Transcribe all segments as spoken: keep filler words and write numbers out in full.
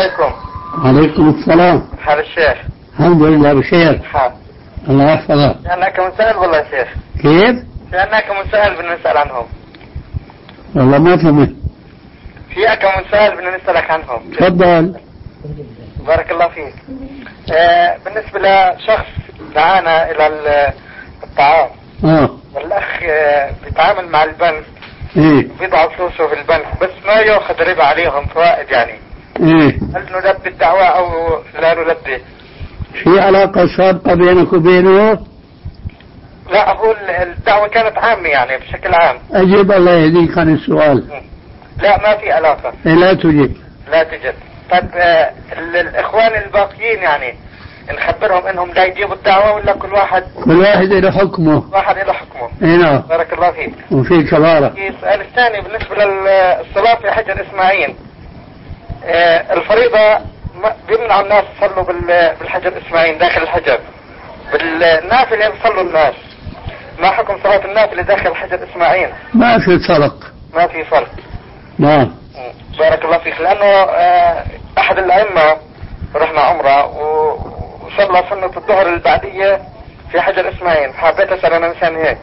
عليكم. عليكم السلام. حال الشيخ؟ الحمد لله بخير. حال. الله يحفظك. لأنك مسأل والله يا شيخ. كيف؟ لأنك مسأل بدنا نسأل عنهم. والله ما فهمت. في أكم مسأل بدنا نسألك عنهم. تفضل. بارك الله فيك. آه بالنسبة لشخص دعانا إلى الطعام. اه. والأخ آه بيتعامل مع البنك. ايه. بيضع فلوسه في البنك بس ما يأخذ ربا عليهم فوائد يعني. ايه. هل نلبي الدعوة أو لا نلبي؟ في علاقة سابقة بينك وبينه؟ لا هو الدعوة كانت عامة يعني بشكل عام. أجيب الله يهديك عن السؤال. لا ما في علاقة. إيه لا تجيب. لا تجد. طيب آه الإخوان الباقيين يعني نخبرهم إنهم لا يجيبوا الدعوة ولا كل واحد؟ كل واحد له حكمه. واحد له حكمه. إيه نعم. بارك الله فيك. وفيك بارك. السؤال الثاني بالنسبة للصلاة في حجر إسماعيل. آه الفريضة بيمنعوا الناس يصلوا بالحجر إسماعيل داخل الحجر. بالنافلة يصلوا الناس. ما حكم صلاة النافلة داخل الحجر إسماعيل؟ ما في فرق. ما في فرق. نعم. بارك الله فيك. لأنه آه أحد الأئمة رحنا عمره وصلى سنة الظهر البعدية في حجر إسماعيل. حبيت أسأل أنا إنسان هيك.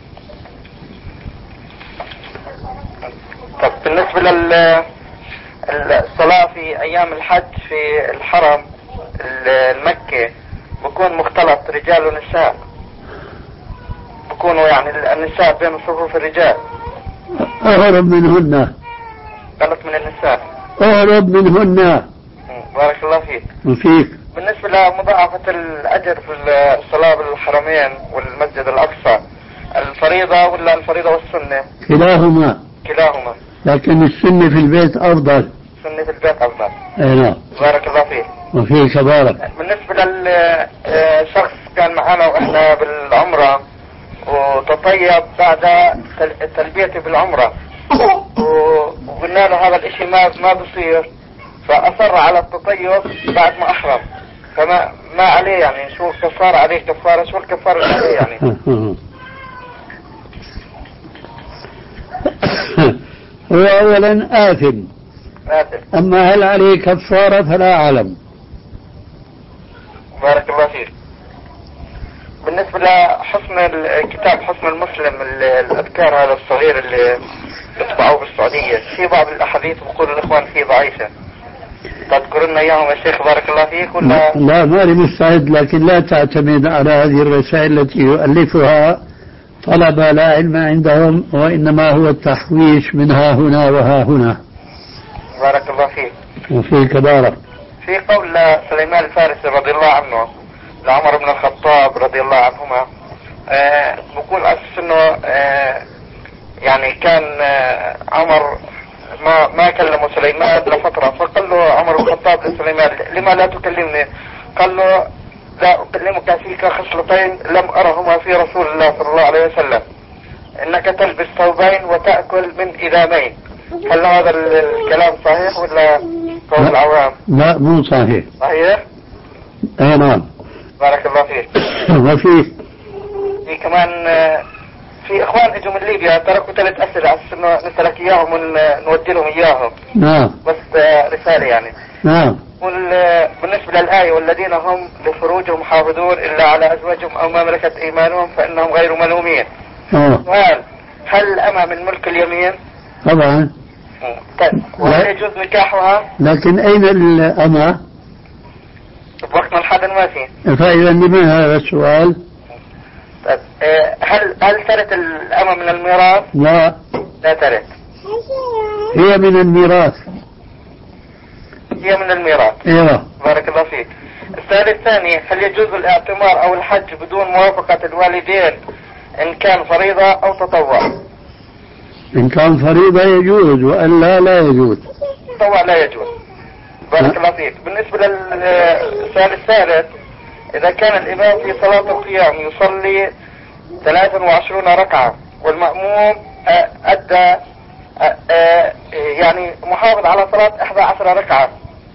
طب بالنسبة لل الصلاة في أيام الحج في الحرم المكي بكون مختلط رجال ونساء. بكونوا يعني النساء بين صفوف الرجال. أهرب منهن. غلط من النساء. أهرب منهن. بارك الله فيك. وفيك. بالنسبة لمضاعفة الأجر في الصلاة بالحرمين والمسجد الأقصى الفريضة ولا الفريضة والسنة؟ كلاهما. كلاهما. لكن السنة في البيت أفضل. السنة في البيت أفضل. أي نعم. بارك الله فيك. وفيك بارك. بالنسبة للشخص كان معنا وإحنا بالعمرة وتطيب بعد تلبيته بالعمرة وقلنا له هذا الاشي ما ما بصير فأصر على التطيب بعد ما أحرم فما ما عليه يعني شو كفارة عليه كفارة شو الكفارة عليه يعني؟ هو أولا آثم. آثم. أما هل عليه كفارة فلا أعلم. بارك الله فيك. بالنسبة لحسن الكتاب حسن المسلم الأذكار هذا الصغير اللي يطبعوه بالسعودية في بعض الأحاديث بقول الإخوان فيه ضعيفة تذكر لنا إياهم يا شيخ بارك الله فيك ولا؟ لا ماني مستعد لكن لا تعتمد على هذه الرسائل التي يؤلفها طلبة لا علم عندهم وإنما هو التحويش من ها هنا وها هنا. بارك الله فيك. وفيك بارك. في قول سليمان الفارسي رضي الله عنه لعمر بن الخطاب رضي الله عنهما آه بقول أساس انه آه يعني كان آه عمر ما ما كلمه سليمان لفترة فقال له عمر بن الخطاب لسليمان لما لا تكلمني؟ قال له لا أكلمك فيك خصلتين لم أرهما في رسول الله صلى الله عليه وسلم إنك تلبس ثوبين وتأكل من إدامين. هل هذا الكلام صحيح ولا قول العوام؟ لا مو صحيح. صحيح؟ اي نعم. بارك الله فيك. وفيه في كمان في اخوان اجوا من ليبيا تركوا ثلاث اسئله على اساس انه نسالك اياهم ونودي لهم اياهم. نعم. بس رساله يعني. نعم. بالنسبه للايه والذين هم لفروجهم محافظون الا على ازواجهم او ما ملكت ايمانهم فانهم غير ملومين. سؤال هل الأمة من ملك اليمين؟ طبعا. طيب وهل يجوز نكاحها؟ لكن أين الأمة؟ بوقتنا الحاضر ما في. فإذا لمن هذا السؤال؟ طيب هل هل ترث الأمة من الميراث؟ لا. لا ترث. هي من الميراث. هي من الميراث. ايوه. بارك الله فيك. السؤال الثاني هل يجوز الاعتمار أو الحج بدون موافقة الوالدين إن كان فريضة أو تطوع؟ إن كان فريضة يجوز وإلا لا يجوز. تطوع لا يجوز. بارك الله فيك. بالنسبة للسؤال الثالث إذا كان الإمام في صلاة القيام يصلي ثلاث وعشرون ركعة والمأموم أدى يعني محافظ على صلاة إحدى عشر ركعة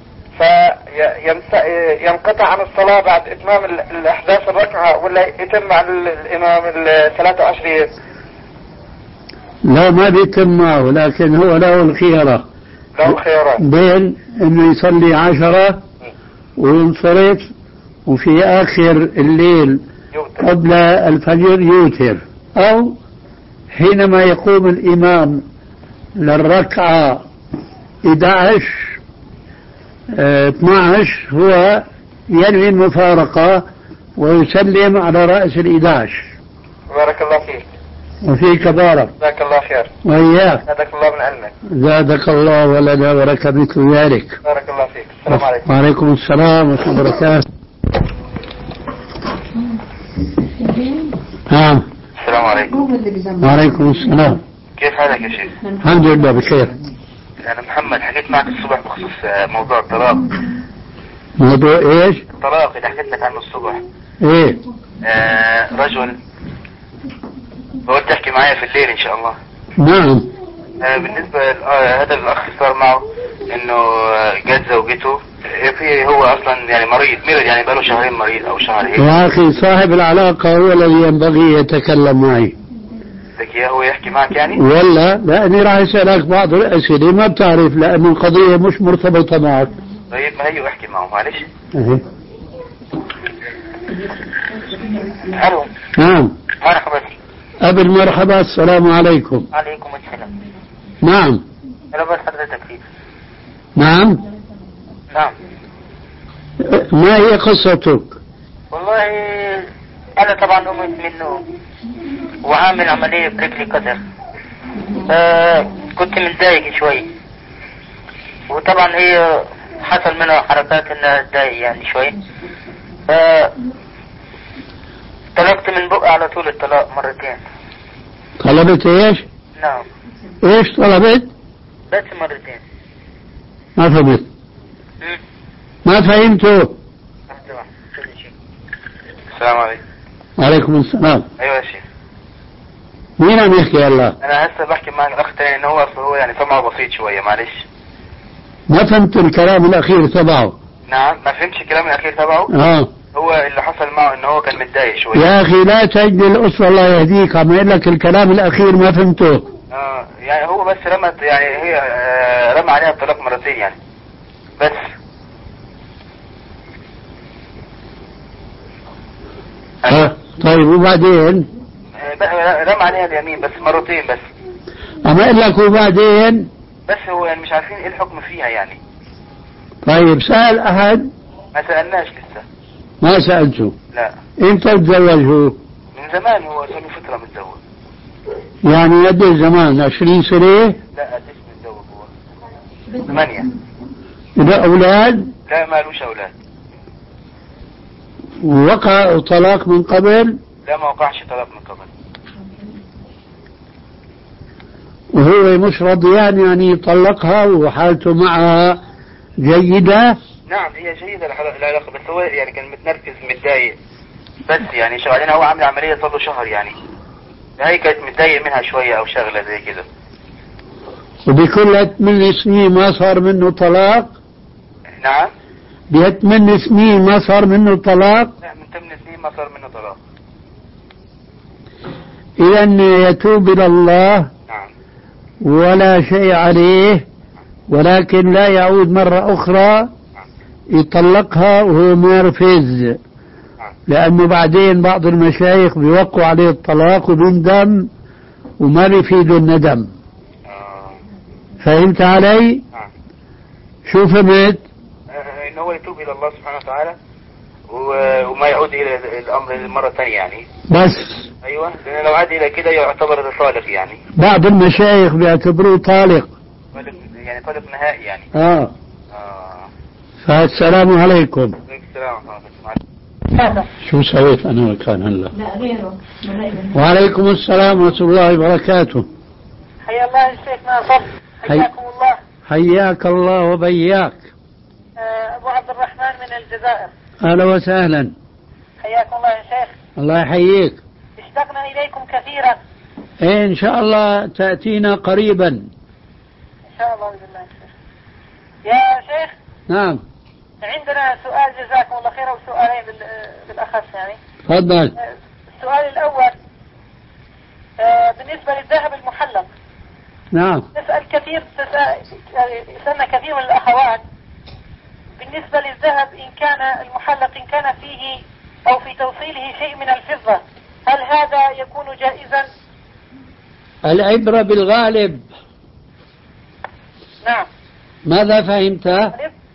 فينقطع عن الصلاة بعد إتمام الأحداث الركعة ولا يتم مع الإمام الثلاثة وعشرين؟ لا ما بيتم معه لكن هو له الخيرة له خيارات بين انه يصلي عشرة وينصرف، وفي اخر الليل يوتر. قبل الفجر يوتر، او حينما يقوم الامام للركعة احد عشر اثني عشر هو ينوي المفارقة ويسلم على رأس الإحدى عشر. بارك الله فيك. وفيك بارك. جزاك الله خير. وإياك. زادك الله من علمك. زادك الله ولنا ولك مثل ذلك. بارك الله فيك. السلام عليكم. وعليكم السلام ورحمة الله وبركاته. نعم. السلام عليكم. وعليكم السلام. كيف حالك يا شيخ؟ الحمد لله بخير. أنا محمد، حكيت معك الصبح بخصوص موضوع الطلاق. موضوع إيش؟ الطلاق اللي حكيت لك عنه الصبح. إيه؟ آه رجل بقول تحكي معايا في الليل إن شاء الله. نعم. آه بالنسبة آه هذا الأخ صار معه إنه جات زوجته في هو أصلا يعني مريض مرض يعني بقاله شهرين مريض أو شهر هيك. يا أخي صاحب العلاقة هو الذي ينبغي يتكلم معي. بدك إياه هو يحكي معك يعني؟ ولا لأني راح أسألك بعض الأسئلة ما بتعرف لأن القضية مش مرتبطة معك. طيب ما هي احكي معه معلش. أه. الو. نعم. مرحبا. قبل مرحبا السلام عليكم. عليكم السلام. نعم. انا بس حضرتك فيه. نعم. نعم. ما هي قصتك؟ والله انا طبعا قمت من النوم وعامل عملية برجلي قدر، آه كنت متضايق شوي، وطبعا هي حصل منها حركات انها تضايق يعني شوي، آه طلقت من بقى على طول الطلاق مرتين. طلبت ايش؟ نعم. ايش طلبت؟ بس مرتين. ما فهمت. مم. ما فهمته. السلام عليكم. وعليكم السلام. ايوه يا شيخ. مين عم يحكي هلا؟ انا هسه بحكي مع الاخ تاني انه هو اصلا هو يعني سمعه بسيط شويه معلش. ما فهمت الكلام الاخير تبعه. نعم ما فهمتش الكلام الاخير تبعه. اه هو اللي حصل معه انه هو كان متضايق شويه. يا اخي لا تجد الاسره الله يهديك، عم يقول لك الكلام الاخير ما فهمته. اه يعني هو بس رمت يعني هي آه رمى عليها الطلاق مرتين يعني بس. اه طيب وبعدين؟ آه رمى عليها اليمين بس مرتين بس. اما اقول لك وبعدين؟ بس هو يعني مش عارفين ايه الحكم فيها يعني. طيب سأل احد؟ ما سألناش لسه. ما سألته؟ لا. امتى تزوجه؟ من زمان هو صار له فترة متزوج. يعني قد ايش زمان؟ عشرين سنة؟ لا قديش متزوج هو؟ ثمانية. له اولاد؟ لا ما لوش اولاد. ووقع طلاق من قبل؟ لا ما وقعش طلاق من قبل. وهو مش رضيان يعني يطلقها وحالته معها جيدة؟ نعم هي جيدة العلاقة بس هو يعني كان متنرفز متضايق بس يعني شو بعدين هو عامل عملية صار له شهر يعني هي كانت متضايق منها شوية أو شغلة زي كده. وبكل ثمان سنين ما صار منه طلاق؟ نعم. بثمان سنين ما صار منه طلاق؟ لا من ثمان سنين ما صار منه طلاق. إذا يتوب إلى الله. نعم. ولا شيء عليه، ولكن لا يعود مرة أخرى يطلقها وهو منرفز، لأنه بعدين بعض المشايخ بيوقعوا عليه الطلاق وبيندم وما بيفيده الندم. فهمت علي؟ شو فهمت؟ إنه هو يتوب إلى الله سبحانه وتعالى وما يعود إلى الأمر مرة ثانية يعني. بس. أيوة لأن لو عاد إلى كده يعتبر طالق يعني. بعض المشايخ بيعتبروه طالق. يعني طالق نهائي يعني. آه. آه. فالسلام عليكم. عليكم السلام ورحمة الله. شو سويت أنا مكان هلا؟ لا غيره. وعليكم السلام ورحمة الله وبركاته. حيا الله الشيخ ناصر. حياكم الله. حياك الله وبياك. أبو عبد الرحمن من الجزائر. أهلا وسهلا. حياكم الله يا شيخ. الله يحييك. اشتقنا إليكم كثيرا. إيه إن شاء الله تأتينا قريبا. إن شاء الله بإذن الله يا شيخ. يا شيخ. نعم. عندنا سؤال جزاكم الله خير وسؤالين بالأخص يعني. تفضل. السؤال الأول بالنسبة للذهب المحلق نعم. نسأل كثير يسألنا كثير من الأخوات بالنسبة للذهب إن كان المحلق إن كان فيه أو في توصيله شيء من الفضة هل هذا يكون جائزا؟ العبرة بالغالب. نعم. ماذا فهمت؟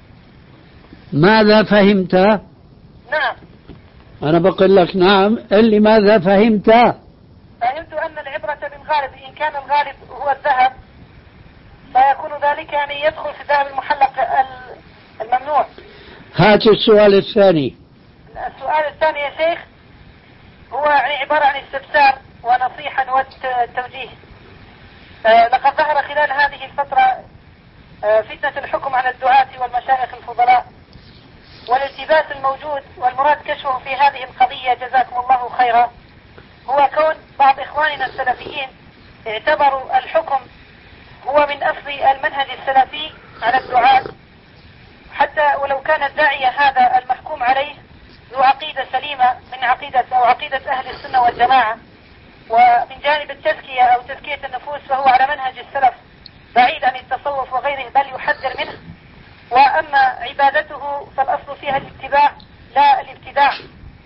ماذا فهمت؟ نعم. أنا بقول لك نعم، اللي ماذا فهمت؟ فهمت أن العبرة بالغالب إن كان الغالب هو الذهب فيكون ذلك يعني يدخل في الذهب المحلق الممنوع. هات السؤال الثاني. السؤال الثاني يا شيخ هو يعني عبارة عن استفسار ونصيحة والتوجيه. آه لقد ظهر خلال هذه الفترة آه فتنة الحكم على الدعاة والمشايخ الفضلاء والالتباس الموجود والمراد كشفه في هذه القضية جزاكم الله خيرا هو كون بعض إخواننا السلفيين اعتبروا الحكم هو من أصل المنهج السلفي على الدعاة حتى ولو كان الداعية هذا المحكوم عليه ذو عقيدة سليمة من عقيدة أو عقيدة أهل السنة والجماعة ومن جانب التزكية أو تزكية النفوس فهو على منهج السلف بعيد عن التصوف وغيره بل يحذر منه وأما عبادته فالأصل فيها الاتباع لا الابتداع.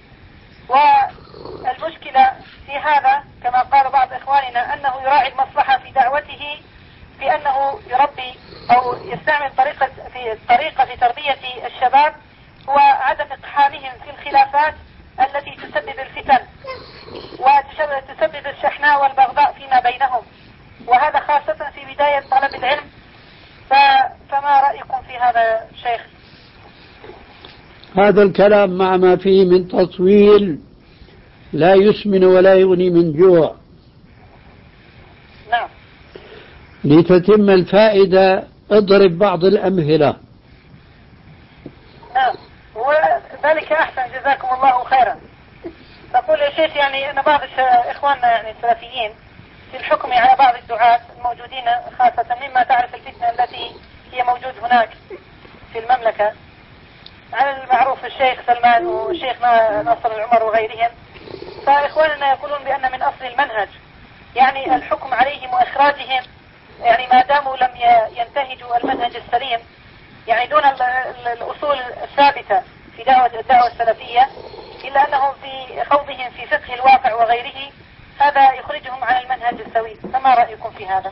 والمشكلة في هذا كما قال بعض إخواننا أنه يراعي المصلحة في دعوته في أنه يربي أو يستعمل طريقة في طريقة في تربية الشباب هو عدم إقحامهم في الخلافات التي تسبب الفتن وتسبب الشحناء والبغضاء فيما بينهم وهذا خاصة في بداية طلب العلم. فما رأيكم في هذا شيخ؟ هذا الكلام مع ما فيه من تطويل لا يسمن ولا يغني من جوع. نعم. لتتم الفائدة اضرب بعض الأمثلة. نعم وذلك أحسن جزاكم الله خيرا. أقول يا شيخ يعني أن بعض إخواننا يعني السلفيين في الحكم على بعض الدعاة الموجودين خاصة مما تعرف الفتنة التي هي موجود هناك في المملكة على المعروف الشيخ سلمان والشيخ ناصر العمر وغيرهم فإخواننا يقولون بأن من أصل المنهج يعني الحكم عليهم وإخراجهم يعني ما داموا لم ينتهجوا المنهج السليم يعني دون الأصول الثابتة في دعوة الدعوة السلفية إلا أنهم في خوضهم في فقه الواقع وغيره هذا يخرجهم عن المنهج السوي. فما رأيكم في هذا؟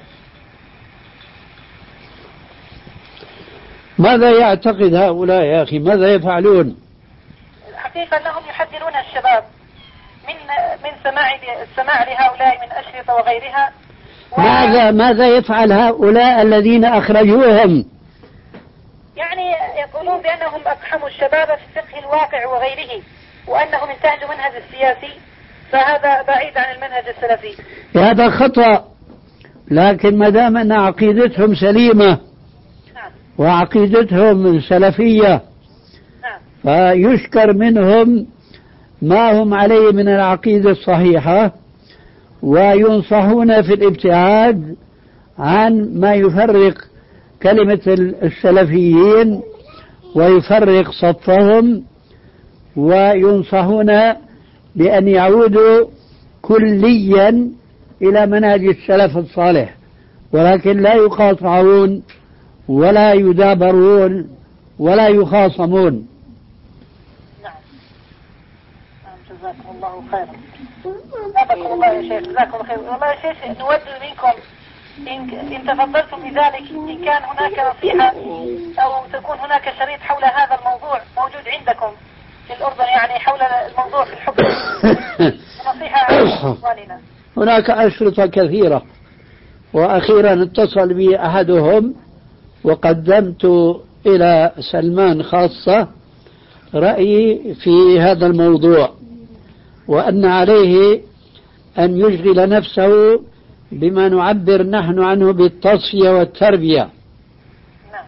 ماذا يعتقد هؤلاء يا أخي؟ ماذا يفعلون؟ الحقيقة أنهم يحذرون الشباب من من سماع السماع لهؤلاء من أشرطة وغيرها و... ماذا ماذا يفعل هؤلاء الذين أخرجوهم؟ يعني يقولون بأنهم أقحموا الشباب في فقه الواقع وغيره وأنهم انتهجوا منهج السياسي فهذا بعيد عن المنهج السلفي. هذا خطأ لكن ما دام أن عقيدتهم سليمة نعم. وعقيدتهم سلفية نعم. فيشكر منهم ما هم عليه من العقيدة الصحيحة وينصحون في الابتعاد عن ما يفرق كلمة السلفيين ويفرق صفهم وينصحون بأن يعودوا كليا إلى منهج السلف الصالح ولكن لا يقاطعون ولا يدابرون ولا يخاصمون. نعم. جزاكم الله خيرا. جزاكم الله يا شيخ. جزاكم الله خير. والله يا شيخ نود منكم إن, إن تفضلتم بذلك إن كان هناك نصيحة أو تكون هناك شريط حول هذا الموضوع موجود عندكم في الأردن يعني حول الموضوع في الحكم نصيحة عن إخواننا. هناك أشرطة كثيرة وأخيرا اتصل بي أحدهم وقدمت إلى سلمان خاصة رأيي في هذا الموضوع وأن عليه أن يشغل نفسه بما نعبر نحن عنه بالتصفية والتربية. نعم.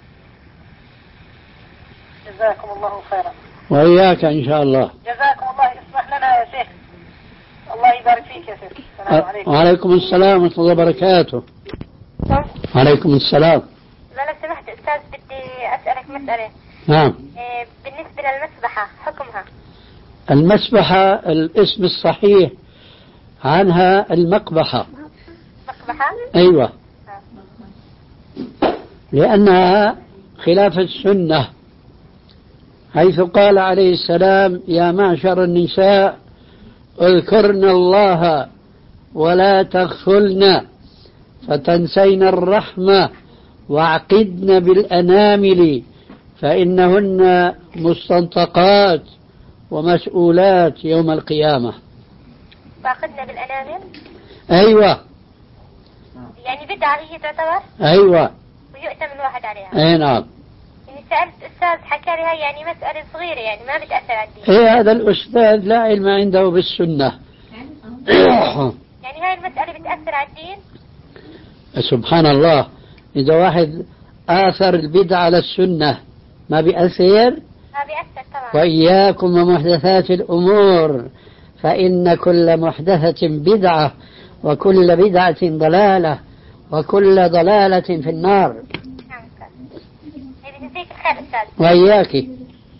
جزاكم الله خيرا. وإياك إن شاء الله. جزاكم الله. اسمح لنا يا شيخ. الله يبارك فيك يا شيخ. السلام عليكم. وعليكم السلام ورحمة الله وبركاته. وعليكم السلام. لو سمحت أستاذ بدي أسألك مسألة. نعم. بالنسبة للمسبحة حكمها؟ المسبحة الاسم الصحيح عنها المقبحة. مقبحة؟ أيوة. لأنها خلاف السنة، حيث قال عليه السلام: يا معشر النساء اذكرن الله ولا تغفلن فتنسين الرحمة واعقدن بالأنامل فإنهن مستنطقات ومسؤولات يوم القيامة. واعقدن بالأنامل؟ أيوة. يعني بدعة هي تعتبر؟ أيوة. ويؤتم الواحد عليها؟ أي نعم. يعني سألت أستاذ حكى لي هاي يعني مسألة صغيرة يعني ما بتأثر على الدين. إيه هذا الأستاذ لا علم عنده بالسنة. يعني هاي المسألة بتأثر على الدين؟ سبحان الله، إذا واحد آثر البدعة على السنة ما بيأثر؟ ما بيأثر طبعا. وإياكم ومحدثات الأمور فإن كل محدثة بدعة وكل بدعة ضلالة وكل ضلالة في النار. نعم أستاذ. يجزيك الخير أستاذ. وإياك.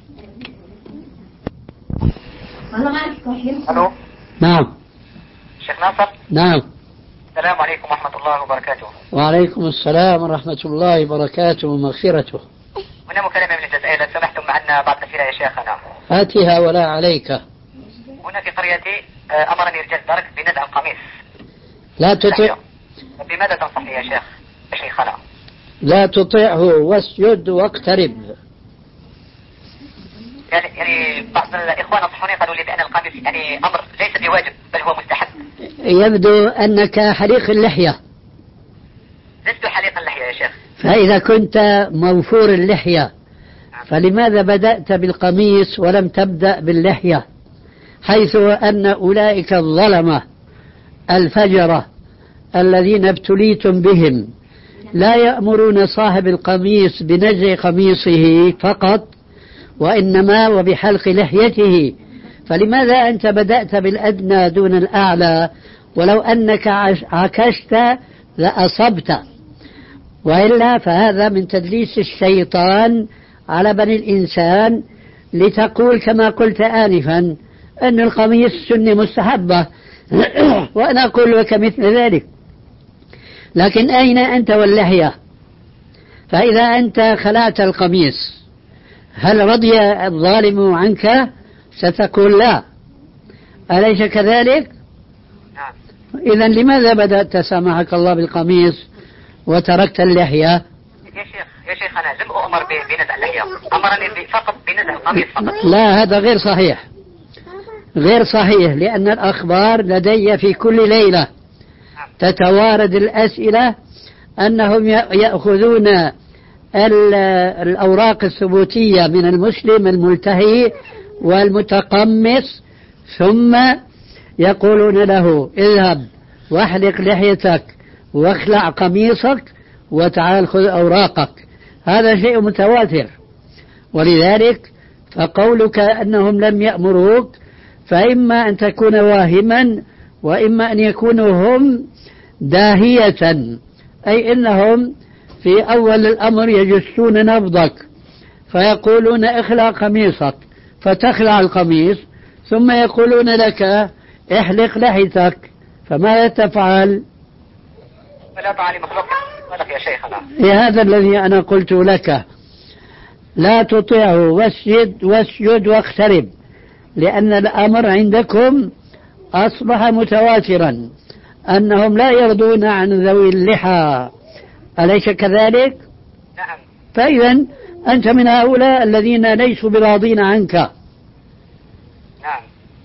الو. نعم. شيخ ناصر. نعم. السلام عليكم ورحمة الله وبركاته. وعليكم السلام ورحمة الله وبركاته ومغفرته. هنا مكالمة من الجزائر، لو سمحتم معنا بعض الأسئلة يا شيخنا. هاتها ولا عليك. هنا في قريتي أمرني رجال الدرك بنزع القميص. لا تطع. بماذا تنصح لي يا شيخ يا شيخنا؟ لا تطيعه واسجد واقترب. يعني يعني بعض الإخوان نصحوني قالوا لي بأن القميص يعني أمر ليس بواجب بل هو مستحب. يبدو أنك حليق اللحية. لست حليق اللحية يا شيخ. فإذا كنت موفور اللحية فلماذا بدأت بالقميص ولم تبدأ باللحية، حيث أن أولئك الظلمة الفجرة الذين ابتليتم بهم لا يأمرون صاحب القميص بنزع قميصه فقط وإنما وبحلق لحيته، فلماذا أنت بدأت بالأدنى دون الأعلى؟ ولو أنك عكست لأصبت، وإلا فهذا من تدليس الشيطان على بني الإنسان لتقول كما قلت آنفا أن القميص سنة مستحبة وأنا أقول لك مثل ذلك، لكن أين أنت واللحية؟ فإذا أنت خلعت القميص هل رضي الظالم عنك؟ ستقول لا، أليس كذلك؟ نعم. إذن لماذا بدأت سامحك الله بالقميص وتركت اللحية؟ يا شيخ يا شيخ أنا لم أؤمر بنزع اللحية، أمرني فقط بنزع القميص فقط. لا، هذا غير صحيح، غير صحيح، لأن الأخبار لدي في كل ليلة تتوارد الأسئلة أنهم يأخذون الأوراق الثبوتية من المسلم الملتهي والمتقمص ثم يقولون له اذهب واحلق لحيتك واخلع قميصك وتعال خذ أوراقك. هذا شيء متواتر، ولذلك فقولك أنهم لم يأمروك فإما أن تكون واهما وإما أن يكونوا هم داهية، أي إنهم في أول الأمر يجسون نبضك فيقولون اخلع قميصك فتخلع القميص ثم يقولون لك احلق لحيتك، فماذا تفعل؟ فلا طاعة لمخلوق ولك يا شيخنا. هذا الذي أنا قلت لك، لا تطيعه واسجد واسجد واقترب، لأن الأمر عندكم أصبح متواترا أنهم لا يرضون عن ذوي اللحى، أليس كذلك؟ نعم. فإذا أنت من هؤلاء الذين ليسوا براضين عنك. نعم.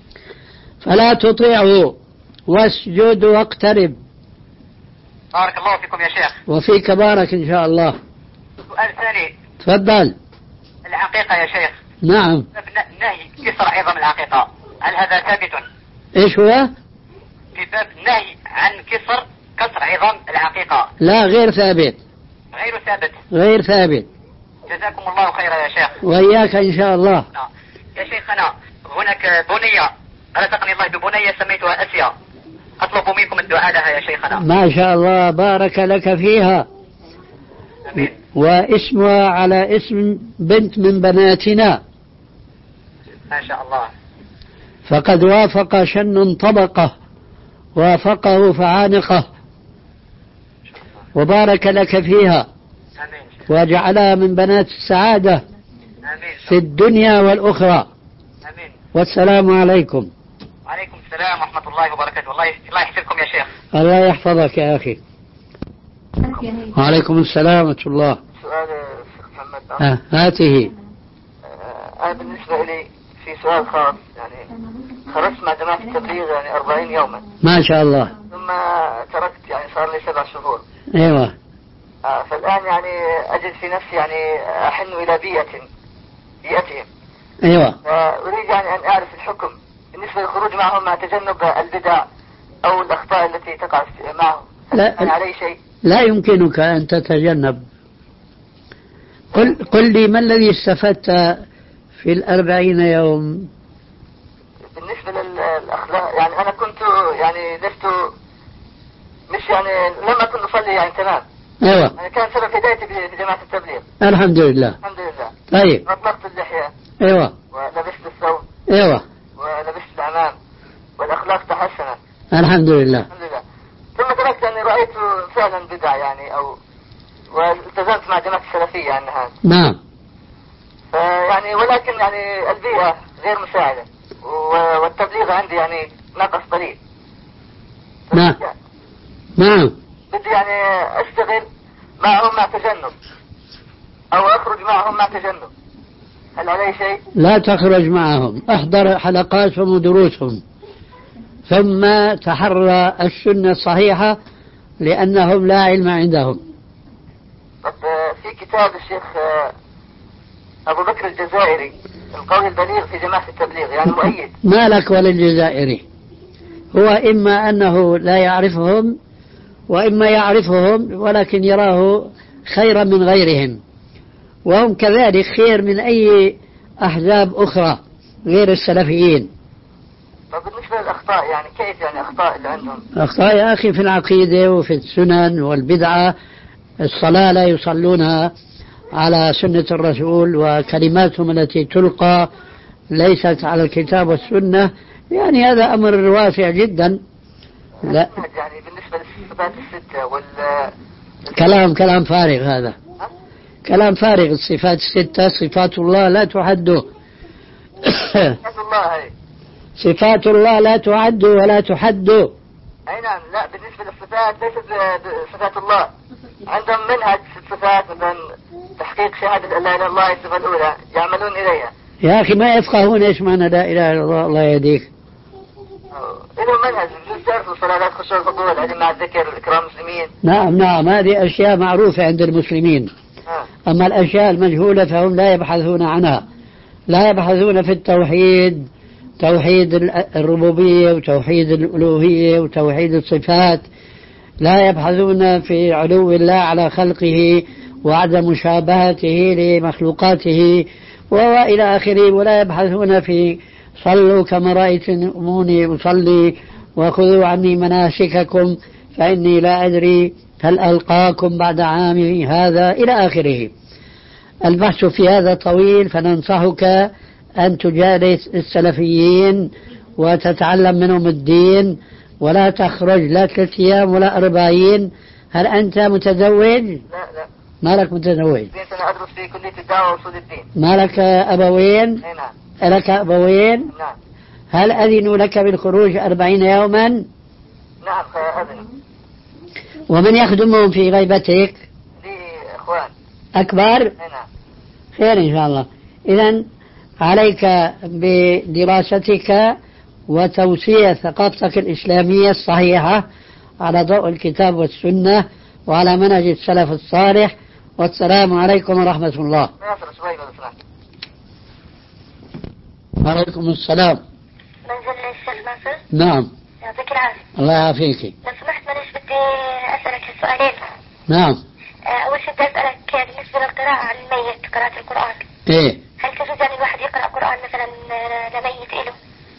فلا تطيعه واسجد واقترب. بارك الله فيكم يا شيخ. وفيك بارك إن شاء الله. سؤال ثاني. تفضل. العقيقة يا شيخ. نعم. نهي كسر عظم العقيقة، هل هذا ثابت؟ إيش هو؟ في باب نهي عن كسر كسر عظام العقيقة. لا، غير ثابت. غير ثابت. غير ثابت. جزاكم الله خيرا يا شيخ. وإياك إن شاء الله. يا شيخنا هناك بنية رزقني الله ببنية سميتها أسيا، أطلب منكم الدعاء لها يا شيخنا. ما شاء الله، بارك لك فيها. أمين. واسمها على اسم بنت من بناتنا. ما شاء الله. فقد وافق شن طبقه وافقه فعانقه، وبارك لك فيها. أمين. وجعلها من بنات السعادة آمين. في الدنيا والأخرى. آمين. والسلام عليكم. وعليكم السلام ورحمة الله وبركاته. الله الله يحفظكم يا شيخ. الله يحفظك يا أخي. وعليكم السلام ورحمة الله. سؤال الشيخ محمد. آه هاته. آه أنا بالنسبة لي في سؤال خاص، يعني خرجت مع جماعة التبليغ يعني أربعين يوما ما شاء الله. ثم تركت، يعني صار لي سبع شهور. أيوة. آه فالآن يعني أجد في نفسي يعني أحن إلى بيئة بيئتهم. أيوة. وأريد يعني أن أعرف الحكم بالنسبة للخروج معهم مع تجنب البدع أو الأخطاء التي تقع معهم. لا هل علي شيء؟ لا يمكنك أن تتجنب. قل, قل لي ما الذي استفدت في الأربعين يوم؟ بالنسبة للأخلاق يعني أنا كنت يعني لست مش يعني لم أكن أصلي يعني تمام. أيوة. يعني كان سبب هدايتي في جماعة التبليغ. الحمد لله. الحمد لله. طيب. أطلقت اللحية. أيوة. ولبست الثوب. أيوة. ولبست العمام والأخلاق تحسنت. الحمد لله. الحمد لله. ثم تركت أني رأيت فعلا بدع يعني أو والتزمت مع جماعة السلفية يعني هذا. نعم. يعني ولكن يعني البيئة غير مساعدة والتبليغ عندي يعني ناقص قليل. نعم. نعم. بدي يعني أشتغل معهم مع تجنب أو أخرج معهم مع تجنب. هل علي شيء؟ لا تخرج معهم، احضر حلقاتهم ودروسهم ثم تحرى السنة الصحيحة لأنهم لا علم عندهم. طب في كتاب الشيخ أبو بكر الجزائري القول البليغ في جماعة التبليغ يعني مؤيد. ما لك وللجزائري، هو إما أنه لا يعرفهم وإما يعرفهم ولكن يراه خيرا من غيرهم، وهم كذلك خير من أي أحزاب أخرى غير السلفيين. طب بالنسبة للأخطاء يعني كيف يعني أخطاء اللي عندهم؟ أخطاء يا أخي في العقيدة وفي السنن والبدعة. الصلاة لا يصلونها على سنة الرسول وكلماتهم التي تلقى ليست على الكتاب والسنة، يعني هذا أمر واسع جدا. لا يعني بالنسبة للصفات الستة وال كلام كلام فارغ هذا. كلام فارغ. الصفات الستة صفات الله لا تحد. صفات الله هي. صفات الله لا تعد ولا تحد. أي نعم. لا بالنسبة للصفات ليست صفات الله. عندهم منهج في الصفات مثلا تحقيق شهادة لا إله إلا الله الصفة الأولى يعملون إليها. يا أخي ما يفقهون إيش معنى لا إله إلا الله. الله يهديك. إلهم منهج بجوز تعرفوا صلوات خشوع الفضول العلم مع الذكر إكرام المسلمين. نعم نعم هذه أشياء معروفة عند المسلمين. آه. أما الأشياء المجهولة فهم لا يبحثون عنها. لا يبحثون في التوحيد، توحيد الربوبية وتوحيد الألوهية وتوحيد الصفات. لا يبحثون في علو الله على خلقه وعدم مشابهته لمخلوقاته وإلى آخره. ولا يبحثون في صلوا كما رأيتموني أصلي وخذوا عني مناسككم فإني لا أدري هل ألقاكم بعد عامي هذا إلى آخره. البحث في هذا طويل، فننصحك أن تجالس السلفيين وتتعلم منهم الدين ولا تخرج لا ثلاث أيام ولا أربعين. هل أنت متزوج؟ لا لا. ما لك متزوج؟ أنا أدرس في كلية الدعوة وأصول الدين. ما لك أبوين؟ أي نعم. لك أبوين؟ نعم. هل أذنوا لك بالخروج أربعين يوما؟ نعم أذن. ومن يخدمهم في غيبتك؟ لي إخوان أكبر؟ أي نعم. خير إن شاء الله. إذن عليك بدراستك وتوسيع ثقافتك الإسلامية الصحيحة على ضوء الكتاب والسنة وعلى منهج السلف الصالح. والسلام عليكم ورحمة الله. وعليكم السلام. منزل الشيخ ناصر. نعم. يعطيك العافية. الله يعافيك. لو سمحت معلش بدي أسألك السؤالين. نعم. أول شيء بدي أسألك بالنسبة للقراءة على الميت، قراءة القرآن. إيه. هل تجوز يعني الواحد يقرأ قرآن مثلا لميت إله؟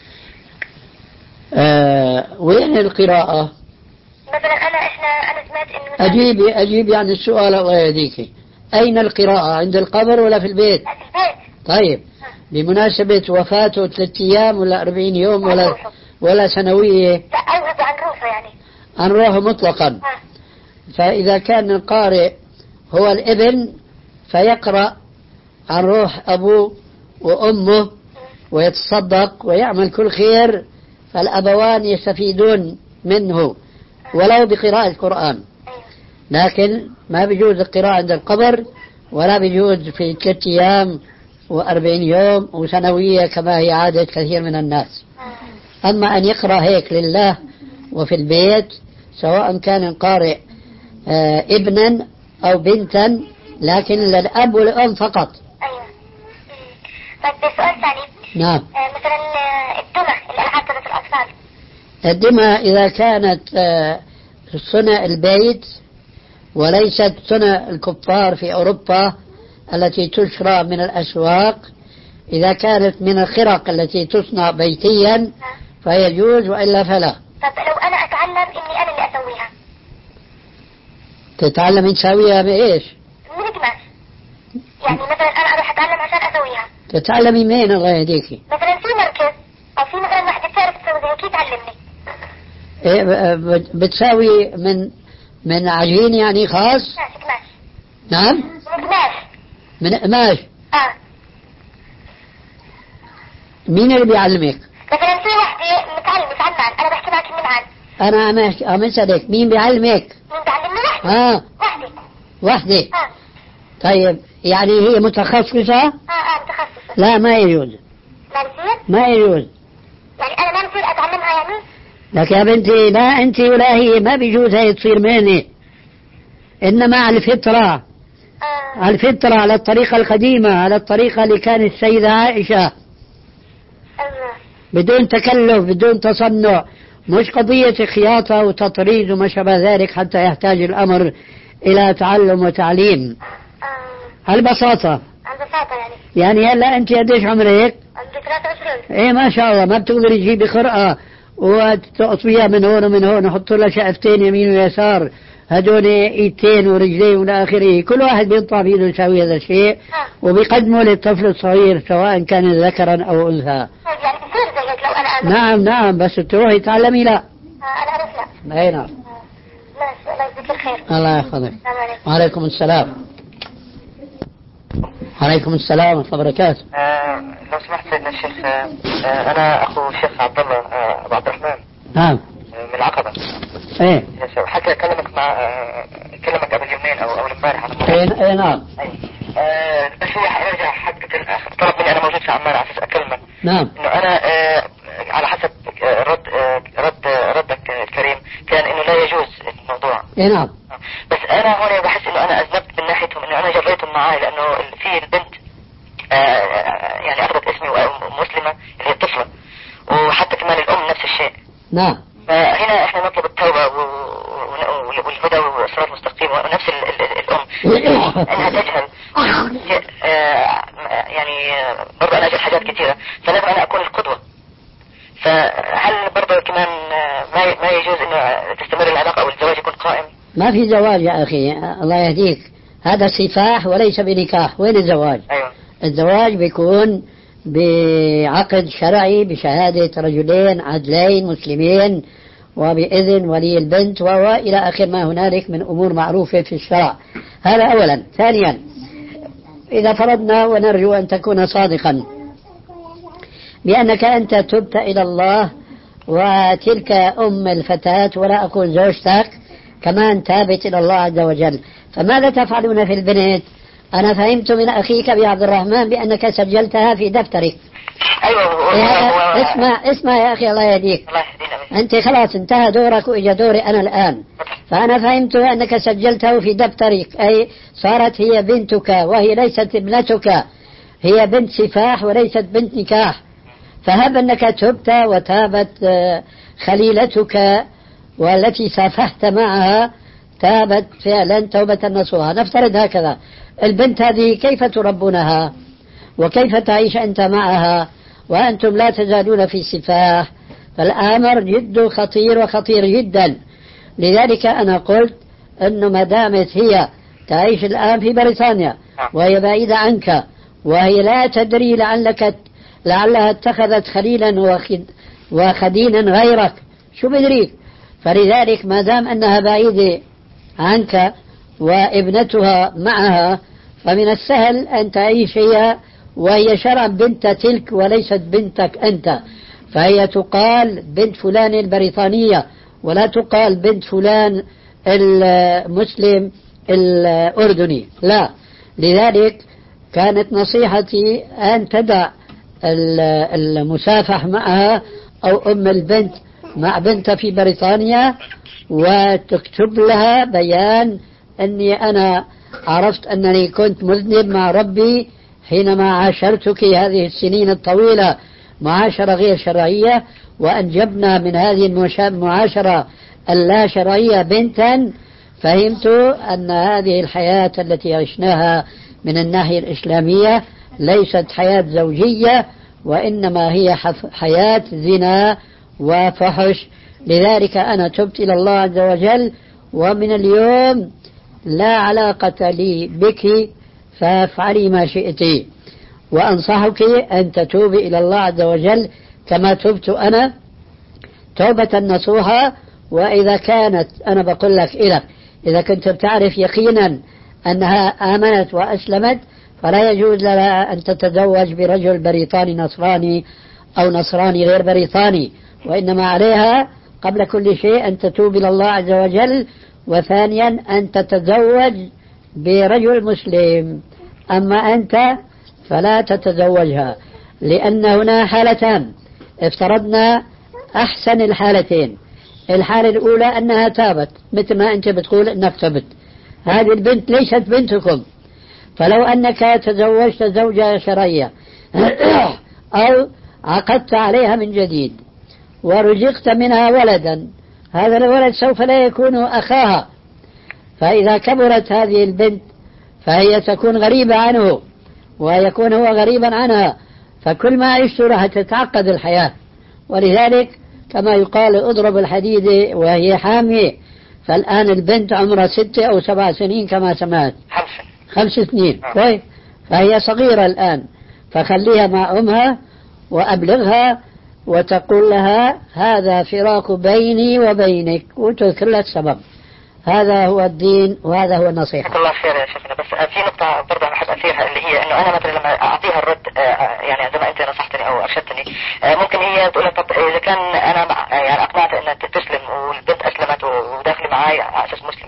آه وين القراءة؟ مثلا أنا إحنا أنا سمعت إنه أجيب أجيب يعني السؤال الله يهديك. أين القراءة؟ عند القبر ولا في البيت؟ في البيت. طيب بمناسبة وفاته ثلاث أيام ولا أربعين يوم ولا ولا سنوية؟ لا أوعد عن روحه يعني. عن روحه مطلقا. ها. فإذا كان القارئ هو الابن فيقرأ عن روح أبوه وأمه ويتصدق ويعمل كل خير، فالأبوان يستفيدون منه ولو بقراءة القرآن. لكن ما بيجوز القراءة عند القبر، ولا بيجوز في ثلاثة أيام وأربعين يوم وسنوية كما هي عادة كثير من الناس. أما أن يقرأ هيك لله وفي البيت، سواء كان القارئ آه ابنا أو بنتا، لكن للأب والأم فقط. أيوة. طيب سؤال ثاني. نعم. آه مثلا الدمى الألعاب تبع الأطفال. الدمى إذا كانت آه صنع البيت وليست صنع الكفار في أوروبا التي تشرى من الأسواق، إذا كانت من الخرق التي تصنع بيتيا فيجوز، وإلا فلا. طب لو أنا أتعلم إني أنا اللي أسويها؟ تتعلم تسويها بإيش؟ من القماش. يعني مثلا أنا أروح أتعلم عشان أسويها. تتعلمي مين الله يهديكي؟ مثلا في مركز أو في مثلا واحدة بتعرف تسوي زي كي تعلمني. إيه بتساوي من من عجين يعني خاص؟ قماش قماش. نعم؟ من قماش. من قماش. آه. مين اللي بيعلمك؟ مثلا في واحدة متعلمة في عمان، أنا بحكي معك من عمان. أنا عم عم أسألك مين بيعلمك؟ مين بيعلمني؟ واحدة. آه. واحدة. واحدة. آه. طيب يعني هي متخصصة؟ آه آه متخصصة. لا ما يجوز. ما بصير؟ ما يجوز. يعني أنا ما بصير أتعلمها يعني؟ لك يا بنتي لا أنت ولا هي، ما بيجوز هي تصير مهنة، إنما على الفطرة. آه. على الفطرة، على الطريقة القديمة، على الطريقة اللي كانت السيدة عائشة. أيوة. بدون تكلف، بدون تصنع، مش قضية خياطة وتطريز وما شابه ذلك حتى يحتاج الأمر إلى تعلم وتعليم. آه. على البساطة. على البساطة يعني. يعني هلا أنت قديش عمرك؟ عندي ثلاثة وعشرين. إيه ما شاء الله، ما بتقدري تجيبي خرقة وتقطبيها من هون ومن هون وحط لها شقفتين يمين ويسار، هدول ايدتين ورجلين والى اخره، كل واحد بيطلع بايده يسوي هذا الشيء وبيقدمه للطفل الصغير سواء كان ذكرا او انثى. يعني بصير زي هيك لو انا أعمل. نعم نعم، بس تروحي تعلمي لا. آه انا اعرف لا. اي نعم. ماشي، الله يجزيك الخير. الله يحفظك. السلام عليكم. وعليكم السلام. وعليكم السلام ورحمة الله وبركاته. آه لو سمحت سيدنا الشيخ، آه آه انا اخو الشيخ عبد الله آه ابو عبد الرحمن. نعم. آه من العقبة. ايه. حكى اكلمك مع آه كلمك قبل يومين او اول امبارح على ايه ايه نعم. آه بس هو ارجع حق طلب مني، انا موجود في عمان على اساس اكلمك. نعم. انه انا آه على حسب آه رد آه رد آه ردك آه الكريم كان انه لا يجوز الموضوع. ايه نعم. بس انا هون بحس انه انا اذنبت من ناحيتهم، انه انا جريتهم معاي، لانه في البنت آه يعني اخذت اسمي مسلمة اللي هي الطفلة، وحتى كمان الام نفس الشيء. نعم. فهنا احنا نطلب التوبة والهدى والصراط المستقيم، ونفس الام انها تجهل يعني برضه انا اجهل حاجات كثيرة، فلازم انا اكون القدوة. فهل برضه كمان ما ما يجوز انه تستمر العلاقة او الزواج يكون قائم؟ ما في زواج يا اخي، الله يهديك، هذا سفاح وليس بنكاح. وين الزواج؟ ايوه. الزواج بيكون بعقد شرعي بشهادة رجلين عدلين مسلمين وبإذن ولي البنت وإلى آخر ما هنالك من أمور معروفة في الشرع. هذا أولا. ثانيا، إذا فرضنا ونرجو أن تكون صادقا بأنك أنت تبت إلى الله وتلك أم الفتاة ولا أكون زوجتك كمان تابت إلى الله عز وجل، فماذا تفعلون في البنت؟ أنا فهمت من أخيك بعبد الرحمن بأنك سجلتها في دفترك. أيوة. يا اسمع اسمع يا أخي الله يهديك، أنت خلاص انتهى دورك وإجا دوري أنا الآن. فأنا فهمت أنك سجلته في دفترك، أي صارت هي بنتك وهي ليست ابنتك، هي بنت سفاح وليست بنت نكاح. فهب أنك تبت وتابت خليلتك والتي سافحت معها تابت فعلا توبة نصوحا. نفترض هكذا، البنت هذه كيف تربونها وكيف تعيش أنت معها وأنتم لا تزالون في سفاح؟ فالأمر جد خطير وخطير جدا. لذلك أنا قلت أنه ما دامت هي تعيش الآن في بريطانيا وهي بعيدة عنك وهي لا تدري لعلك لعلها اتخذت خليلا وخدينا غيرك، شو بدريك؟ فلذلك ما دام أنها بعيدة عنك وابنتها معها فمن السهل أن تعيش هي وهي شرعا بنت تلك وليست بنتك أنت، فهي تقال بنت فلان البريطانية ولا تقال بنت فلان المسلم الأردني، لا. لذلك كانت نصيحتي أن تدع المسافح معها أو أم البنت مع بنتها في بريطانيا وتكتب لها بيان أني أنا عرفت أنني كنت مذنب مع ربي حينما عاشرتك هذه السنين الطويلة معاشرة غير شرعية، وأنجبنا من هذه المعاشرة اللا شرعية بنتا، فهمت أن هذه الحياة التي عشناها من الناحية الإسلامية ليست حياة زوجية، وإنما هي حياة زنا وفحش. لذلك أنا تبت إلى الله عز وجل، ومن اليوم لا علاقة لي بك، فافعلي ما شئت، وأنصحك أن تتوبي إلى الله عز وجل كما تبت أنا توبة نصوحة. وإذا كانت أنا بقول لك إلك إذا كنت بتعرف يقينا أنها آمنت وأسلمت فلا يجوز لها أن تتزوج برجل بريطاني نصراني أو نصراني غير بريطاني، وإنما عليها قبل كل شيء أن تتوب إلى الله عز وجل، وثانيا أن تتزوج برجل مسلم. أما أنت فلا تتزوجها، لأن هنا حالتان افترضنا أحسن الحالتين. الحالة الأولى أنها تابت مثل ما أنت بتقول أنك تبت، هذه البنت ليست بنتكم، فلو أنك تزوجت زوجة شرعية أو عقدت عليها من جديد ورزقت منها ولدا، هذا الولد سوف لا يكون أخاها، فإذا كبرت هذه البنت فهي تكون غريبة عنه ويكون هو غريبا عنها، فكل ما عشت راح تتعقد الحياة. ولذلك كما يقال اضرب الحديد وهي حامية، فالآن البنت عمرها ستة أو سبع سنين كما سمعت، خمس سنين كويس، فهي صغيرة الآن، فخليها مع أمها وأبلغها وتقول لها هذا فراق بيني وبينك وتذكر لها السبب. هذا هو الدين وهذا هو النصيحة. الله خير يا شيخنا، بس في نقطة برضه أنا أحب أثيرها اللي هي إنه أنا مثلا لما أعطيها الرد يعني زي ما أنت نصحتني أو أرشدتني، ممكن هي تقول طب إذا كان أنا يعني أقنعت إنها تسلم والبنت أسلمت وداخلة معي على أساس مسلمة،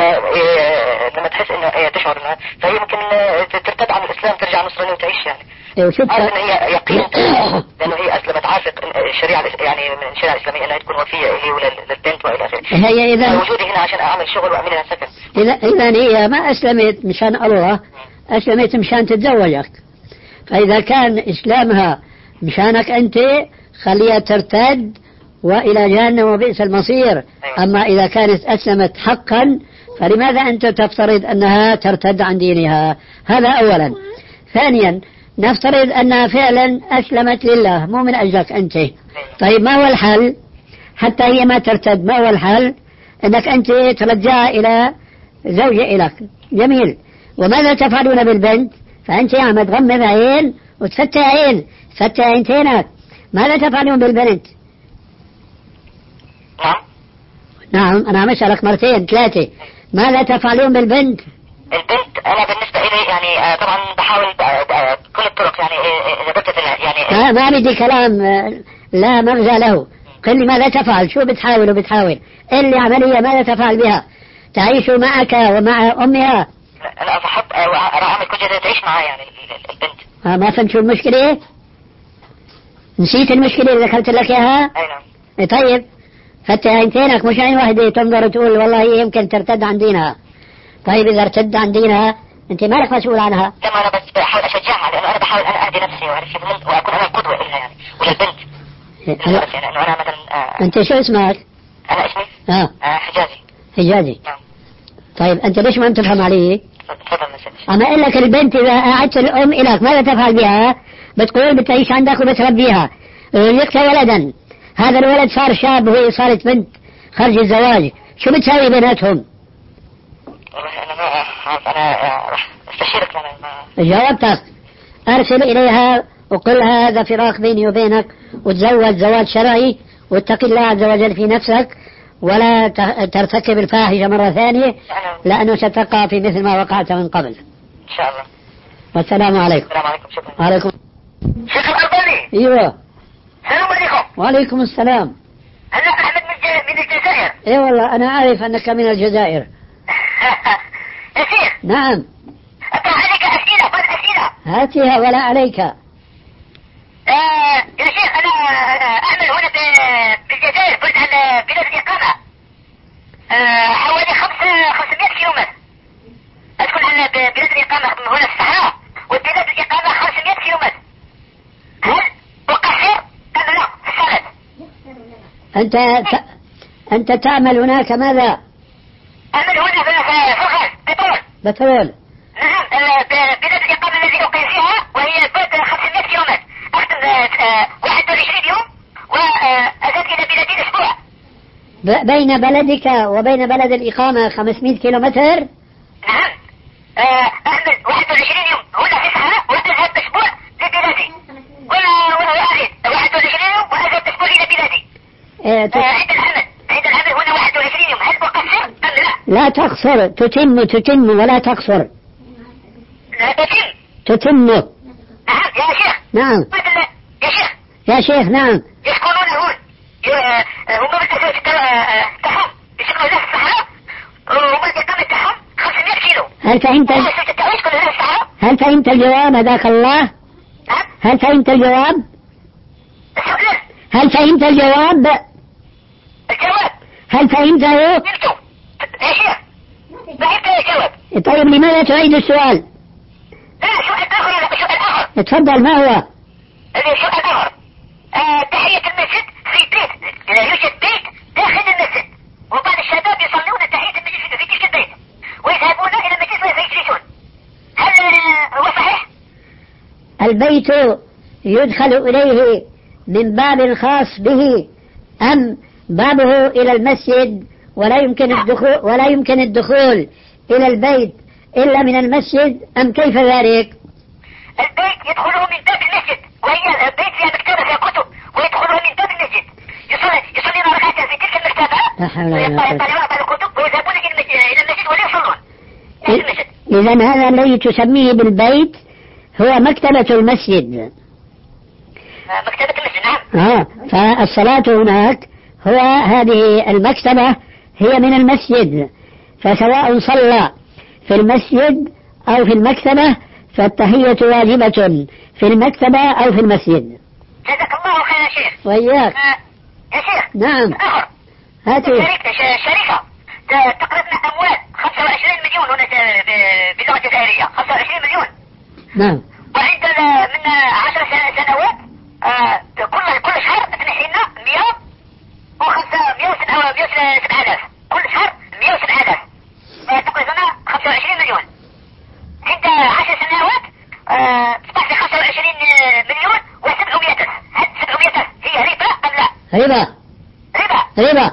فلما تحس إنه هي تشعر إنها فهي ممكن ترتد عن الإسلام ترجع نصرانية وتعيش يعني. عارف إن هي يقين لأنه هي أسلمت عاشق الشريعة يعني من الشريعة الإسلامية أنها تكون وفية إلي وللبنت وإلى آخره. هي إذا وجودي هنا عشان أعمل شغل وأمن لها سكن. إذا إذا هي ما أسلمت مشان الله، أسلمت مشان تتزوجك، فإذا كان إسلامها مشانك أنت خليها ترتد وإلى جهنم وبئس المصير. أما إذا كانت أسلمت حقا فلماذا أنت تفترض أنها ترتد عن دينها؟ هذا أولا. ثانيا نفترض أنها فعلا أسلمت لله مو من أجلك أنت، طيب ما هو الحل حتى هي ما ترتد؟ ما هو الحل؟ أنك أنت ترجعها إلى زوجة لك، جميل. وماذا تفعلون بالبنت؟ فأنت يا عم تغمض عين وتفتح عين، تفتح عينتينك، ماذا تفعلون بالبنت؟ نعم نعم أنا عم أسألك مرتين ثلاثة، ماذا تفعلون بالبنت؟ البنت أنا بالنسبة إلي يعني طبعا بحاول كل الطرق يعني إذا بدت يعني ما بدي كلام لا مغزى له، قل لي ماذا تفعل، شو بتحاول وبتحاول، اللي عملية ماذا تفعل بها؟ تعيش معك ومع أمها؟ أنا بحب أعمل كل شيء تعيش معها يعني البنت. آه ما فهمت شو المشكلة؟ نسيت المشكلة اللي ذكرت لك إياها؟ أي نعم. طيب فتح عينتينك مش عين واحدة تنظر تقول والله يمكن ترتد عن دينها. طيب إذا ارتد عن دينها أنت مالك مسؤول عنها؟ لما أنا بس بحاول أشجعها لأنه أنا بحاول أنا أهدي نفسي وأكون أنا القدوة لها يعني وللبنت. أه. بس يعني إنه أنا مثلا آه أنت شو اسمك؟ أنا اسمي آه. آه حجازي. حجازي. نعم. طيب أنت ليش ما تفهم علي؟ تفضل مسجد. أما أقول لك البنت إذا أعدت الأم إليك ماذا تفعل بها؟ بتقول بتعيش عندك وبتربيها، رزقت ولدا، هذا الولد صار شاب وهي صارت بنت خرج الزواج، شو بتساوي بيناتهم؟ والله أنا ما أعرف، أنا راح استشيرك لما جاوبتك. أرسل إليها وقل هذا فراق بيني وبينك وتزوج زواج شرعي واتق الله عز وجل في نفسك ولا ترتكب الفاحشة مرة ثانية لأنه ستقع في مثل ما وقعت من قبل. إن شاء الله. والسلام عليكم. السلام عليكم. شكرا. وعليكم. شيخ الألباني. ايوه. السلام عليكم. وعليكم السلام. أنا أحمد من من الجزائر. اي والله انا اعرف انك من الجزائر. يا شيخ. نعم. أطرح عليك أسئلة بعض أسئلة. هاتها ولا عليك. آه يا شيخ أنا أعمل هنا بالجزائر، قلت على بلاد الإقامة آه حوالي خمس خمسمائة كيلومتر. أدخل على بلاد الإقامة من هنا في الصحراء، وبلاد الإقامة خمسمائة كيلومتر. هل أقصر أم لا في السند؟ أنت ت... أنت تعمل هناك ماذا؟ أعمل هنا في الغاز بترول. بترول. نعم بلاد الإقامة التي أقيم فيها وهي بعد خمسمائة كيلومتر. أخذ واحد وعشرين يوم وأزيد إلى بلادي أسبوع. ب... بين بلدك وبين بلد الإقامة خمسمائة كيلومتر؟ نعم أعمل واحد وعشرين يوم هنا في الصحراء وأذهب أسبوع لبلادي، وأعيد واحد وعشرين يوم وأذهب أسبوع إلى بلادي. إيه ت... عند العمل عند العمل هنا واحد وعشرين يوم. هل أقصر أم لا؟ لا تقصر، تتم تتم ولا تقصر. لا تتم. تتم. نعم يا شيخ. نعم. يا شيخ. يا شيخ نعم. يسكنون هون، هم بالأساس تاعهم يسكنوا هنا في الصحراء، وهم الإقامة تاعهم خمسمائة كيلو. هل فهمت يسكنوا هنا في الصحراء؟ هل فهمت الجواب هداك الله؟ نعم. هل فهمت الجواب؟ السؤال. هل فهمت الجواب؟ الجواب. هل فهمته؟ فهمته. يا شيخ فهمت الجواب. طيب لماذا تعيد السؤال؟ لا سؤال آخر ولا سؤال آخر. اتفضل ما هو؟ سؤال آخر. آه تحية المسجد في بيت، يوجد بيت داخل المسجد، وبعض الشباب يصلون تحية المسجد في تلك البيت ويذهبون إلى المسجد ويجلسون. هل هو صحيح؟ البيت يدخل إليه من باب خاص به أم بابه إلى المسجد ولا يمكن الدخول ولا يمكن الدخول إلى البيت إلا من المسجد أم كيف ذلك؟ البيت يدخله من باب المسجد، وهي البيت فيها مكتبة فيها كتب، ويدخله من باب المسجد، يصلي يصلي ركعتين في تلك المكتبة ويطلعون على الكتب ويذهبون إلى المسجد ولا يصلون إلى المسجد. إذن هذا الذي تسميه بالبيت هو مكتبة المسجد. مكتبة المسجد نعم. آه فالصلاة هناك هو هذه المكتبة هي من المسجد، فسواء صلى في المسجد أو في المكتبة فالتحية واجبة في المكتبة أو في المسجد. جزاك الله خير يا شيخ. وإياك. آه يا شيخ. نعم. آخر. هاتي. شركة شركة تقرضنا أموال خمسة وعشرين مليون هنا باللغة الجزائرية، خمسة وعشرين مليون. نعم. وعندنا من عشر سنوات آه كل كل شهر تنحينا مئة وخمسة مئة وسبعة مئة وسبعة آلاف كل شهر مئة وسبعة آلاف تقرضنا خمسة وعشرين مليون. عند عشر سنوات آه تصبح خمسة وعشرين مليون وسبعمائة ألف. هل سبعمائة ألف هي ربا أم لا؟ ربا. ربا. ربا.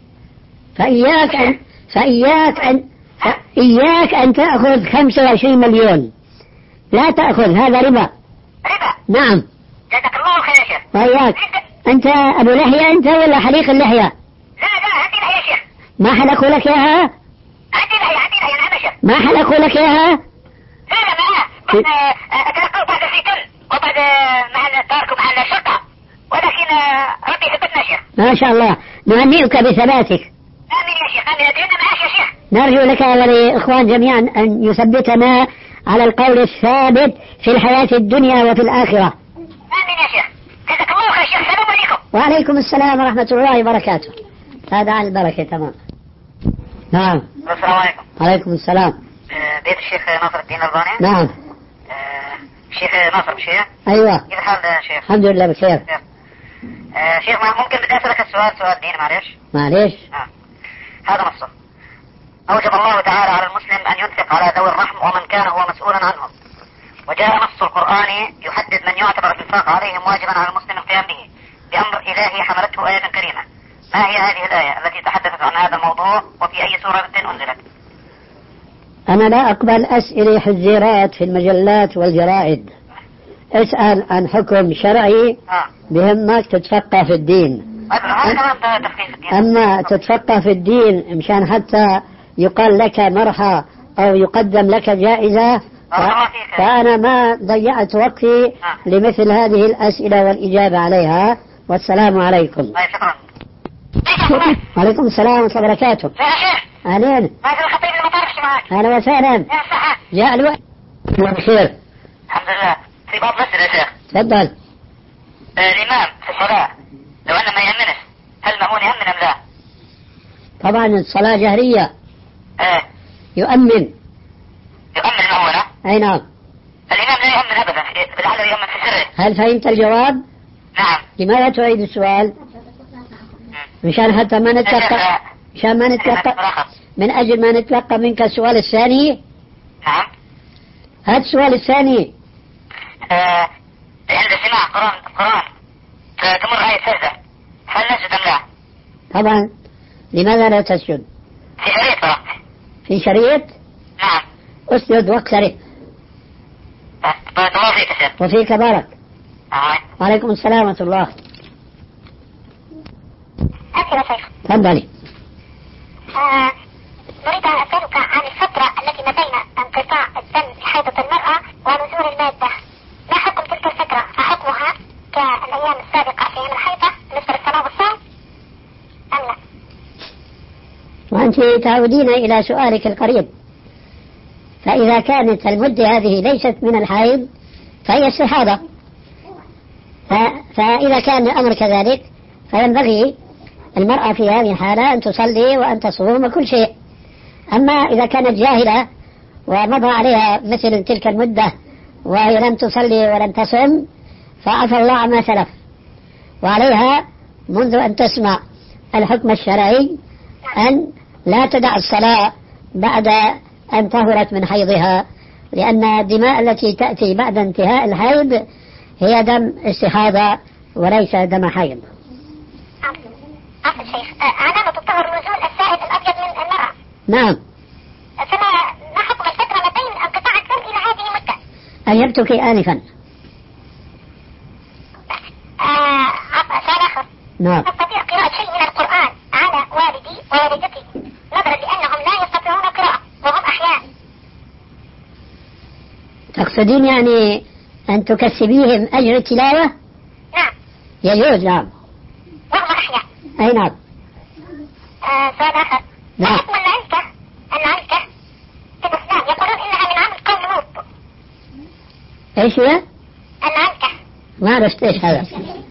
فإياك أن فإياك أن إياك أن تأخذ خمسة وعشرين مليون، لا تأخذ، هذا ربا. ربا. نعم. جزاك الله خير يا شيخ. وإياك. أنت أبو لحية أنت ولا حليق اللحية؟ لا لا عندي لحية يا شيخ. ما حلقوا لك إياها؟ عندي لحية عندي لحية نعم يا شيخ. ما حلقوا لك إياها؟ لا لا معاه بعد أتلقوا بعد الفتن وبعد مع التارك مع الشرطة، ولكن ربي ثبتنا يا شيخ. ما شاء الله، نهنئك بثباتك. آمين يا شيخ آمين. أدعينا معاك يا شيخ. نرجو لك وللإخوان جميعا أن يثبتنا على القول الثابت في الحياة الدنيا وفي الآخرة. آمين يا شيخ. جزاك الله خير يا شيخ. السلام عليكم. وعليكم السلام ورحمة الله وبركاته. هذا عن البركة تمام. نعم. السلام عليكم. وعليكم السلام. بيت الشيخ ناصر الدين الألباني. نعم. الشيخ ناصر مشيه. أيوة. كيف الحال يا شيخ؟ الحمد لله بخير. آه شيخ ممكن بدي أسألك السؤال سؤال ديني معلش؟ معلش. آه. هذا نصه: أوجب الله تعالى على المسلم أن ينفق على ذوي الرحم ومن كان هو مسؤولا عنهم، وجاء نص القرآن يحدد من يعتبر الإنفاق عليهم واجبا على المسلم القيام به بأمر إلهي حملته آية كريمة. ما هي هذه الآية التي تحدثت عن هذا الموضوع وفي أي سورة أنزلت؟ أنا لا أقبل أسئلة حزيرات في المجلات والجرائد. اسأل عن حكم شرعي آه. بهمك تتفقه في الدين. هذا كمان تفقيه في الدين. أما تتفقه في الدين مشان حتى يقال لك مرحى أو يقدم لك جائزة، فأنا ما ضيعت وقتي لمثل هذه الأسئلة والإجابة عليها. والسلام عليكم. وعليكم السلام ورحمة الله وبركاته. أهلين. أهلا وسهلا. جاء الوقت. بخير. الحمد لله. في بعض مسجد يا شيخ. تفضل. آه الإمام في الصلاة لو أنه ما يأمنه هل مأمون يأمن أم لا؟ طبعا الصلاة جهرية. آه. يؤمن. يؤمن مأمونة؟ أي نعم. الإمام لا يؤمن أبدا، لعله يؤمن في سره. هل فهمت الجواب؟ نعم. لماذا تعيد السؤال؟ مشان حتى ما نتلقى مشان ما نتلقى من أجل ما نتلقى منك السؤال الثاني. نعم. هذا السؤال الثاني. آه عند سماع قرآن قرآن تمر آية سجدة هل نسجد أم لا؟ طبعا. لماذا لا تسجد؟ في شريط فرق. في شريط؟ نعم. اسجد واقترب. بارك الله فيك يا شيخ. وفيك بارك. آه. وعليكم السلام ورحمة الله. أسئلة شيخ. تفضلي. آه نريد أن أسألك عن الفترة التي ما بين انقطاع الدم في حيضة المرأة ونزول المادة، ما حكم تلك الفترة؟ أحكمها كالأيام السابقة في أيام الحيضة بالنسبة للصلاة والصوم أم لا؟ وأنت تعودين إلى سؤالك القريب، فإذا كانت المدة هذه ليست من الحيض فهي استحاضة، فإذا كان الأمر كذلك فينبغي المرأة في هذه الحالة أن تصلي وأن تصوم وكل شيء. أما إذا كانت جاهلة ومضى عليها مثل تلك المدة وهي لم تصلي ولم تصم فعفى الله عما سلف، وعليها منذ أن تسمع الحكم الشرعي أن لا تدع الصلاة بعد أن طهرت من حيضها، لأن الدماء التي تأتي بعد انتهاء الحيض هي دم استحاضة وليس دم حيض. عفوا شيخ، علامة الطهر نزول السائل الأبيض من المرأة. نعم. فما ما حكم الفترة ما بين انقطاع الدم إلى هذه المدة؟ أجبتك آنفا. آه سؤال آخر. نعم. أستطيع قراءة شيء من القرآن على والدي ووالدتي نظرا لأنهم لا يستطيعون قراءة وهم أحياء. تقصدين يعني أن تكسبيهم أجر التلاوة؟ نعم. يجوز. نعم. وهم أحياء. أي نعم. آه سؤال آخر. نعم. حكم العنكة العنكة في الإسلام يقولون إنها من عمل قوم لوط. إيش هي؟ العنكة. ما عرفت إيش هذا.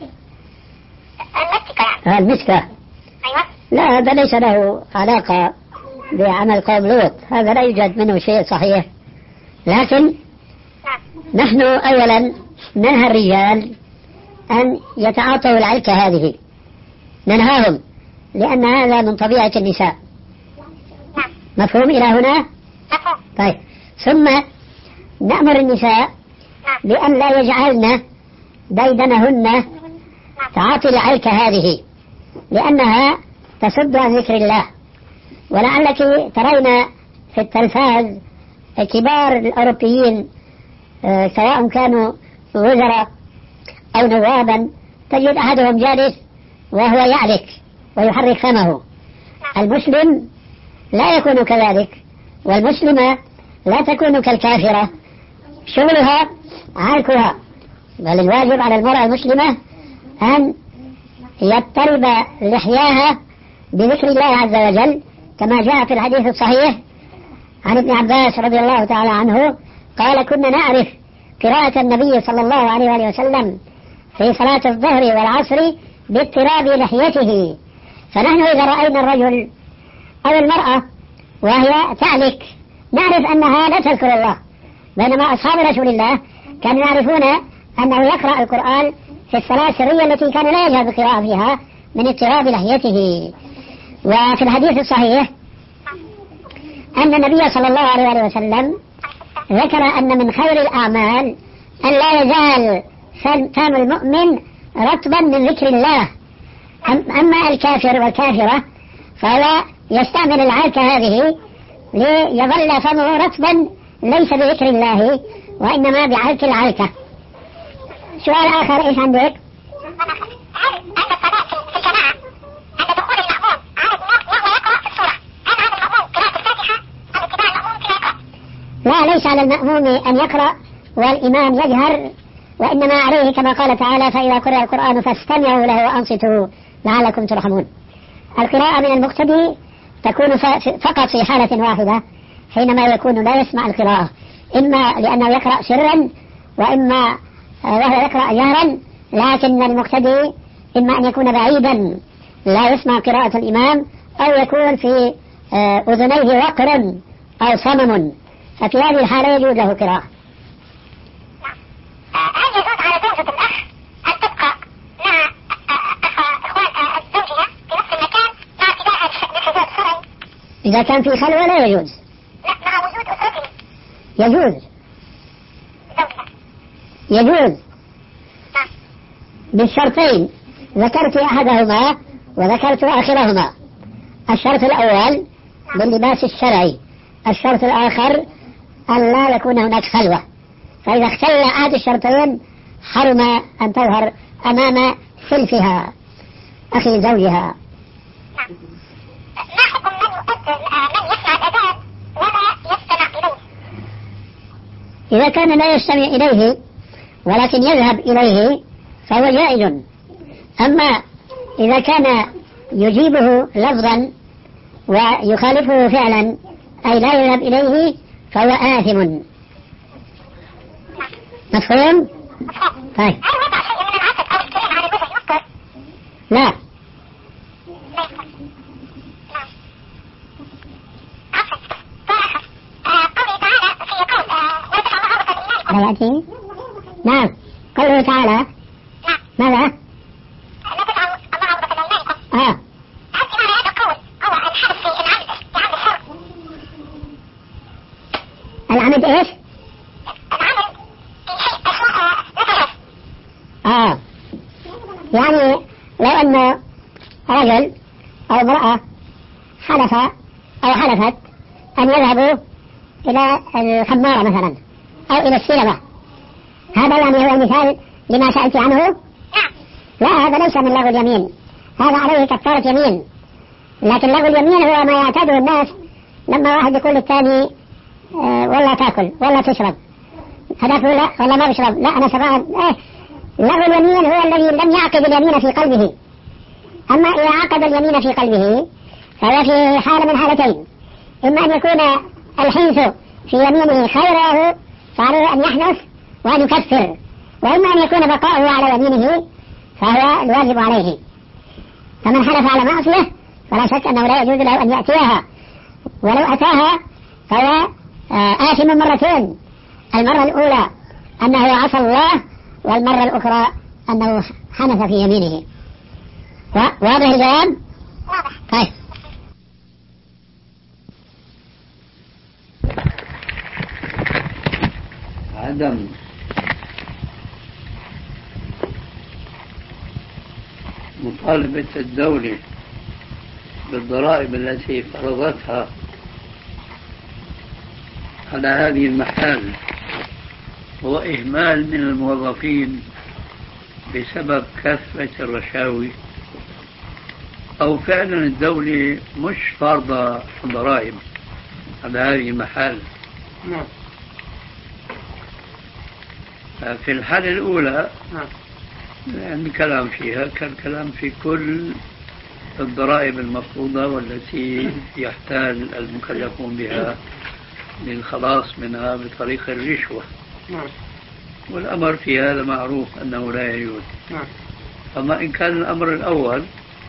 المسكة يعني. آه المسكة. أيوة. لا هذا ليس له علاقة بعمل قوم لوط، هذا لا يوجد منه شيء صحيح. لكن نعم. نحن أولا ننهى الرجال أن يتعاطوا العلكة هذه، ننهاهم لأن هذا من طبيعة النساء. نعم. مفهوم إلى هنا؟ مفهوم. طيب. ثم نأمر النساء بأن لا يجعلن ديدنهن تعاطي العلكة هذه، لأنها تصد عن ذكر الله. ولعلك ترين في التلفاز كبار الأوروبيين آه سواء كانوا وزراء أو نوابا، تجد أحدهم جالس وهو يعلك ويحرك فمه. المسلم لا يكون كذلك، والمسلمة لا تكون كالكافرة شغلها علكها، بل الواجب على المرأة المسلمة أن يضطرب لحياها بذكر الله عز وجل، كما جاء في الحديث الصحيح عن ابن عباس رضي الله تعالى عنه قال: كنا نعرف قراءة النبي صلى الله عليه وآله وسلم في صلاة الظهر والعصر باضطراب لحيته، فنحن إذا رأينا الرجل أو المرأة وهي تعلك نعرف أنها لا تذكر الله، بينما أصحاب رسول الله كانوا يعرفون أنه يقرأ القرآن في الصلاة السرية التي كان لا يجهر بالقراءة فيها من اضطراب لحيته. وفي الحديث الصحيح أن النبي صلى الله عليه وسلم ذكر أن من خير الأعمال أن لا يزال فم المؤمن رطبا من ذكر الله. أما الكافر والكافرة فلا يستعمل العلكة هذه ليظل فمه رطبا ليس بذكر الله وإنما بعلك العلكة. سؤال آخر إيش عندك؟ هل عند الصلاة في الجماعة عند دخول المأموم عارف وهو يقرأ في السورة، هل هذا المأموم قراءة الفاتحة أو اتباع المأموم في القراءة؟ لا وليس على المأموم أن يقرأ والإمام يجهر، وإنما عليه كما قال تعالى فإذا قرأ القرآن فاستمعوا له وأنصتوا لعلكم ترحمون. القراءة من المقتدي تكون فقط في حالة واحدة، حينما يكون لا يسمع القراءة، إما لأنه يقرأ سرا وإما وهو يقرأ جهرا، لكن المقتدي إما أن يكون بعيدا لا يسمع قراءة الإمام، أو يكون في أذنيه وقر أو صمم، ففي هذه الحالة يجوز له قراءة. هل يجوز على زوجة الأخ أن تبقى مع إخوان الزوجية في نفس المكان مع اتباع الحجاب الشرعي؟ إذا كان في خلوة لا يجوز. لا، مع وجود أسرته يجوز. زوجها يجوز نعم. بالشرطين ذكرت أحدهما وذكرت آخرهما. الشرط الأول باللباس الشرعي، الشرط الآخر أن لا يكون هناك خلوة، فإذا اختل أحد الشرطين حرم أن تظهر أمام سلفها أخي زوجها. ما حكم من يؤذن من يسمع الأذان ولا يستمع إليه؟ إذا كان لا يستمع إليه ولكن يذهب إليه فهو جائز، أما إذا كان يجيبه لفظا ويخالفه فعلا أي لا يذهب إليه فهو آثم. مفهوم؟ طيب. هل وضع شيء من العسل أو الكريم على الوجه يفطر؟ لا. لا يفطر. نعم. عفوا. قوله تعالى في قول لا تفعل عورة الإيمان. نعم. قوله تعالى. نعم. ماذا؟ لا تفعل عورة الإيمان. آه. هل في معنى هذا القول هو الحدث في العمد بعمد الشر؟ العمد إيش؟ العمد في شيء أشياء ذكرت. آه. يعني لو أن رجل أو امرأة حلف أو حلفت أن يذهبوا إلى الخمارة مثلا أو إلى السينما، هذا يعني هو المثال لما سألت عنه؟ نعم. لا، هذا ليس من لغو اليمين، هذا عليه كفارة يمين، لكن لغو اليمين هو ما يعتاده الناس لما واحد يقول للثاني آه ولا تأكل ولا تشرب، هذا يقول لا ولا ما بشرب، لا أنا سبعان. إيه، لغو اليمين هو الذي لم يعقد اليمين في قلبه، أما إذا عقد اليمين في قلبه فهو في حالة من حالتين، إما أن يكون الحنث في يمينه خيره فعليه أن يحنث وأن يكفر، وإما أن يكون بقاؤه على يمينه فهو الواجب عليه. فمن حلف على معصية فلا شك أنه لا يجوز له أن يأتيها، ولو أتاها فهو آثم مرتين، المرة الأولى أنه عصى الله، والمرة الأخرى أنه حنث في يمينه. واضح الجواب؟ واضح. طيب. عدم مطالبة الدولة بالضرائب التي فرضتها على هذه المحال هو إهمال من الموظفين بسبب كثرة الرشاوي، أو فعلا الدولة مش فرضة ضرائب على هذه المحال؟ نعم. في الحالة الأولى نعم. يعني كلام فيها كالكلام في كل الضرائب المفروضة والتي يحتال المكلفون بها للخلاص منها بطريق الرشوة. نعم. والأمر في هذا معروف أنه لا يجوز. نعم. أما إن كان الأمر الأول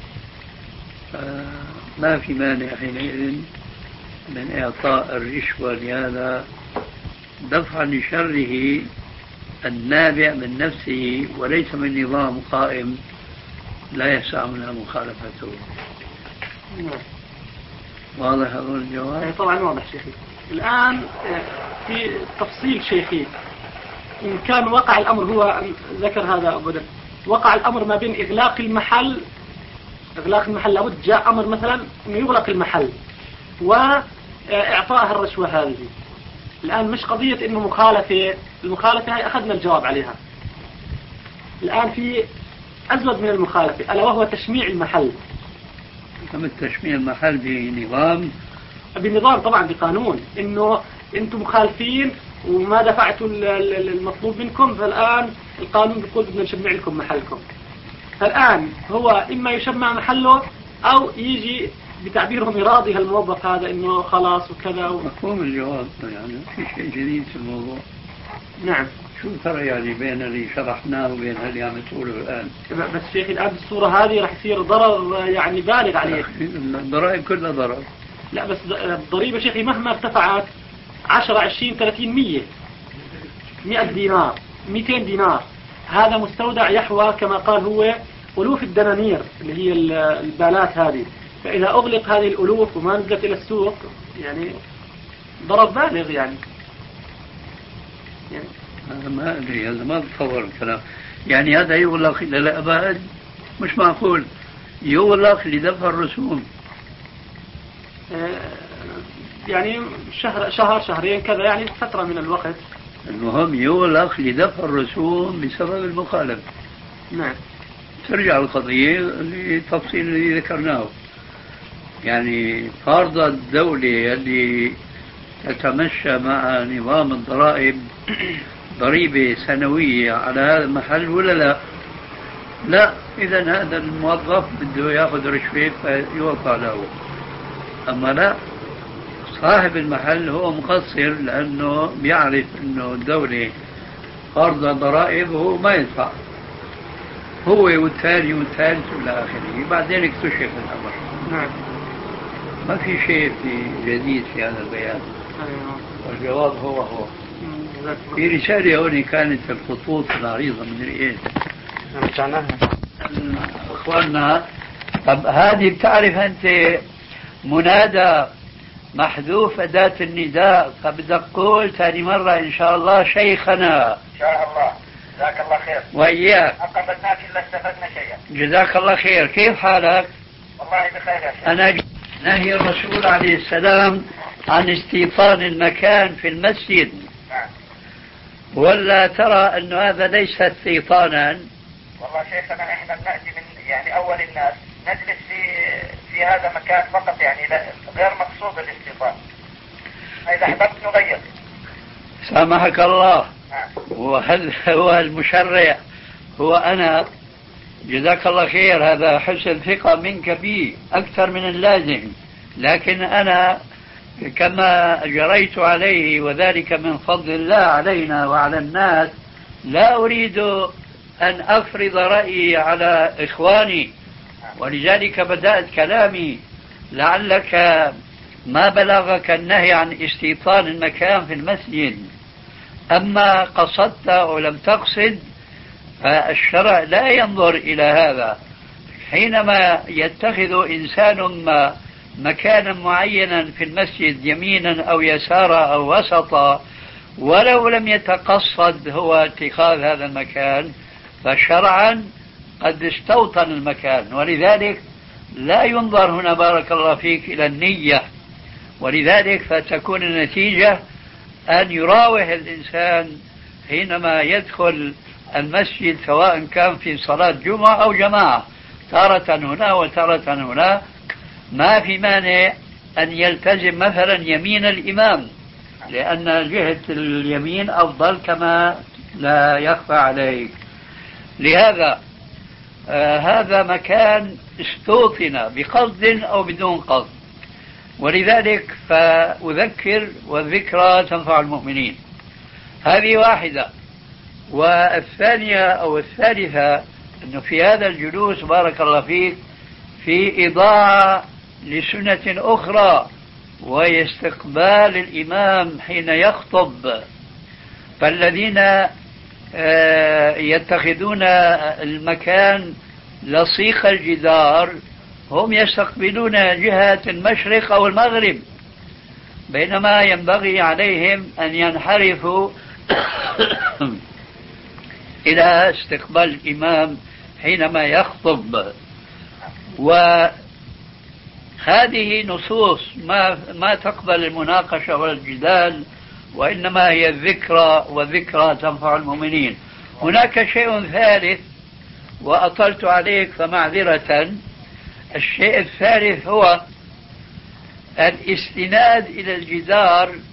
ما في مانع حينئذ من إعطاء الرشوة لهذا دفعا لشره النابع من نفسه وليس من نظام قائم لا يسع منها مخالفته. نعم. واضح هذا الجواب؟ طبعا واضح شيخي. الآن في تفصيل شيخي، إن كان وقع الأمر هو ذكر هذا أبدا، وقع الأمر ما بين إغلاق المحل إغلاق المحل لابد جاء أمر مثلا أنه يغلق المحل وإعطاء الرشوة هذه. الآن مش قضية إنه مخالفة، المخالفة هاي أخذنا الجواب عليها. الآن في أزود من المخالفة ألا وهو تشميع المحل. تم تشميع المحل بنظام بنظام طبعا بقانون، إنه أنتم مخالفين وما دفعتوا المطلوب منكم، فالآن القانون بيقول بدنا نشمع لكم محلكم. فالآن هو إما يشمع محله أو يجي بتعبيرهم يراضي هالموظف هذا إنه خلاص وكذا و... مفهوم الجواب يعني في شيء جديد في الموضوع. نعم. شو الفرق يعني بين اللي شرحناه وبين اللي عم تقوله الآن؟ بس شيخ الآن بالصورة هذه راح يصير ضرر يعني بالغ عليه. الضرائب كلها ضرر. لا بس الضريبة شيخي مهما ارتفعت عشرة عشرين ثلاثين مية مئة دينار مئتين دينار، هذا مستودع يحوى كما قال هو ألوف الدنانير اللي هي البالات هذه، فإذا أغلق هذه الألوف وما نزلت إلى السوق يعني ضرر بالغ يعني. يعني أنا ما أدري، هذا ما بتصور الكلام. يعني هذا يغلق إلى الأبد؟ مش معقول يغلق لدفع الرسوم. يعني شهر شهر شهرين كذا يعني فترة من الوقت. المهم يغلق لدفع الرسوم بسبب المخالفة. نعم. ترجع القضية للتفصيل اللي ذكرناه. يعني فرض الدولة اللي تتمشى مع نظام الضرائب ضريبة سنوية على هذا المحل ولا لا؟ لا، إذا هذا الموظف بده يأخذ رشوة فيوقع له. أما لا، صاحب المحل هو مقصر لأنه بيعرف أنه الدولة فرض ضرائب وهو ما يدفع، هو والثاني والثالث والى آخره، بعدين اكتشف الأمر. نعم. ما في شيء في جديد في هذا البيان. أيوة. والجواب هو هو. في رسالة هون كانت الخطوط العريضة من الإيد. رجعناها. أخواننا، طب هذه بتعرف أنت منادى محذوف أداة النداء، فبدك تقول ثاني مرة إن شاء الله شيخنا. إن شاء الله. جزاك الله خير. وإياك. أقبلناك إلا استفدنا شيئا. جزاك الله خير. كيف حالك؟ والله بخير يا شيخ. أنا نهي الرسول عليه السلام عن استيطان المكان في المسجد. نعم. ولا ترى أن هذا ليس استيطانا؟ والله شيخنا إحنا بنأتي من يعني أول الناس نجلس في في هذا مكان فقط، يعني غير مقصود الاستيطان. إذا أحببت نغير. سامحك الله. نعم. وهل هو المشرع هو أنا؟ جزاك الله خير، هذا حسن ثقة منك بي أكثر من اللازم، لكن أنا كما جريت عليه وذلك من فضل الله علينا وعلى الناس، لا أريد أن أفرض رأيي على إخواني، ولذلك بدأت كلامي لعلك ما بلغك النهي عن استيطان المكان في المسجد. أما قصدت أو لم تقصد فالشرع لا ينظر إلى هذا. حينما يتخذ إنسان ما مكانا معينا في المسجد يمينا أو يسارا أو وسطا ولو لم يتقصد هو اتخاذ هذا المكان، فشرعا قد استوطن المكان، ولذلك لا ينظر هنا بارك الله فيك إلى النية، ولذلك فتكون النتيجة أن يراوح الإنسان حينما يدخل المسجد سواء كان في صلاة جمعة أو جماعة، تارة هنا وتارة هنا، ما في مانع أن يلتزم مثلا يمين الإمام، لأن جهة اليمين أفضل كما لا يخفى عليك. لهذا آه هذا مكان استوطن بقصد أو بدون قصد، ولذلك فأذكر والذكرى تنفع المؤمنين. هذه واحدة. والثانية أو الثالثة أنه في هذا الجلوس بارك الله فيك في إضاعة لسنة أخرى، وهي استقبال الإمام حين يخطب. فالذين يتخذون المكان لصيق الجدار هم يستقبلون جهة المشرق أو المغرب، بينما ينبغي عليهم أن ينحرفوا إلى استقبال الإمام حينما يخطب. وهذه نصوص ما ما تقبل المناقشة ولا الجدال، وإنما هي الذكرى، والذكرى تنفع المؤمنين. هناك شيء ثالث وأطلت عليك فمعذرة. الشيء الثالث هو الاستناد إلى الجدار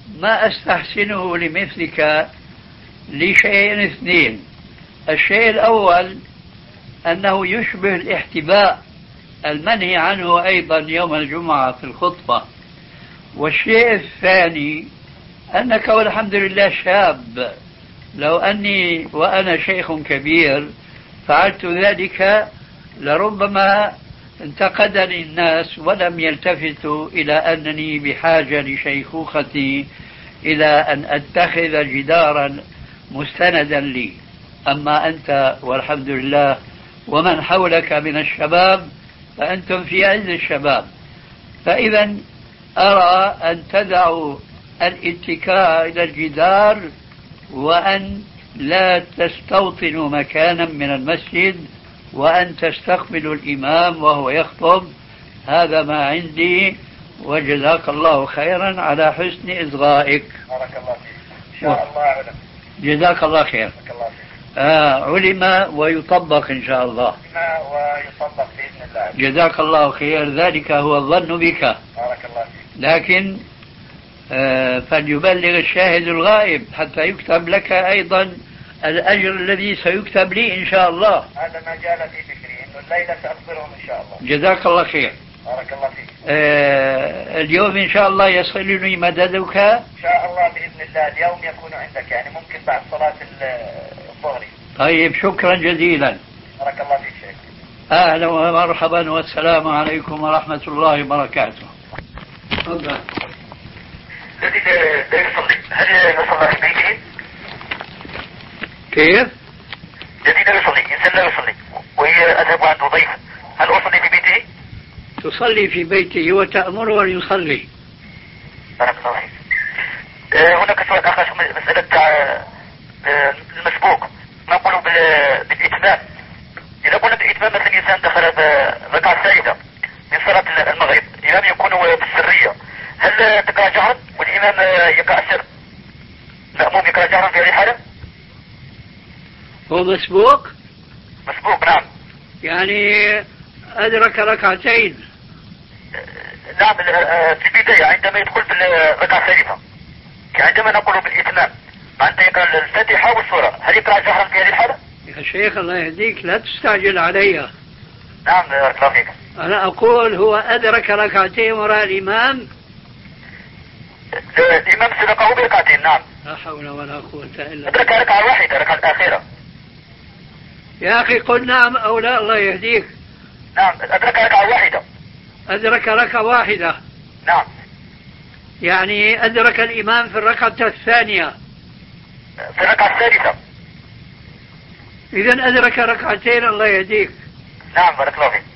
ما أستحسنه لمثلك لشيئين اثنين. الشيء الأول أنه يشبه الاحتباء المنهي عنه أيضا يوم الجمعة في الخطبة. والشيء الثاني أنك والحمد لله شاب، لو أني وأنا شيخ كبير فعلت ذلك لربما انتقدني الناس ولم يلتفتوا إلى أنني بحاجة لشيخوختي إلى أن أتخذ جدارا مستندا لي. أما أنت والحمد لله ومن حولك من الشباب فأنتم في عز الشباب، فإذا أرى أن تدعوا الاتكاء إلى الجدار وأن لا تستوطنوا مكانا من المسجد وأن تستقبلوا الإمام وهو يخطب. هذا ما عندي، وجزاك الله خيرا على حسن إصغائك. بارك الله فيك. إن شاء الله علم. جزاك الله خير. بارك الله فيك. آه علم ويطبق إن شاء الله. ويطبق بإذن الله. جزاك الله خير، ذلك هو الظن بك. بارك الله فيك. لكن آه فليبلغ الشاهد الغائب حتى يكتب لك أيضا الأجر الذي سيكتب لي إن شاء الله. هذا ما جال في فكري إنه الليلة سأخبرهم إن شاء الله. جزاك الله خير. بارك الله فيك. آه اليوم إن شاء الله يصلني مددك. إن شاء الله بإذن الله اليوم يكون عندك، يعني ممكن بعد صلاة الظهر. طيب شكرا جزيلا. بارك الله فيك شيخ. أهلا ومرحبا والسلام عليكم ورحمة الله وبركاته. تفضل. الذي لا يصلي هل يصلي في بيته؟ كيف؟ الذي لا يصلي، إنسان لا يصلي وهي أذهب عنده ضيف، هل أصلي في بيته؟ تصلي في بيته وتأمره أن يصلي. بارك الله فيك. آه هناك سؤال آخر، مسألة آه المسبوق، ما نقول بالإتمام. إذا قلنا بالإتمام مثلا إنسان دخل الركعة الثالثة من صلاة المغرب، الإمام يكون بالسرية، هل تقرأ جهرا والإمام يقرأ سر؟ مأموم يقرأ جهرا في هذه الحالة؟ هو مسبوق؟ مسبوق نعم. يعني أدرك ركعتين. نعم في البداية عندما يدخل في الركعة الثالثة، عندما نقول بالإتمام أنت يقرأ الفاتحة والسورة، هل يقرأ جهرا في هذه الحالة؟ يا شيخ الله يهديك لا تستعجل علي. نعم بارك الله فيك. أنا أقول هو أدرك ركعتين وراء الإمام. الإمام سبقه بركعتين. نعم. لا حول ولا قوة إلا بالله. أدرك ركعة واحدة، ركعة الأخيرة. يا أخي قل نعم أو لا الله يهديك. نعم أدرك ركعة واحدة. أدرك ركعة واحدة. نعم. يعني أدرك الإمام في الركعة الثانية. في الركعة الثالثة. إذن أدرك ركعتين الله يهديك. نعم بارك الله فيك.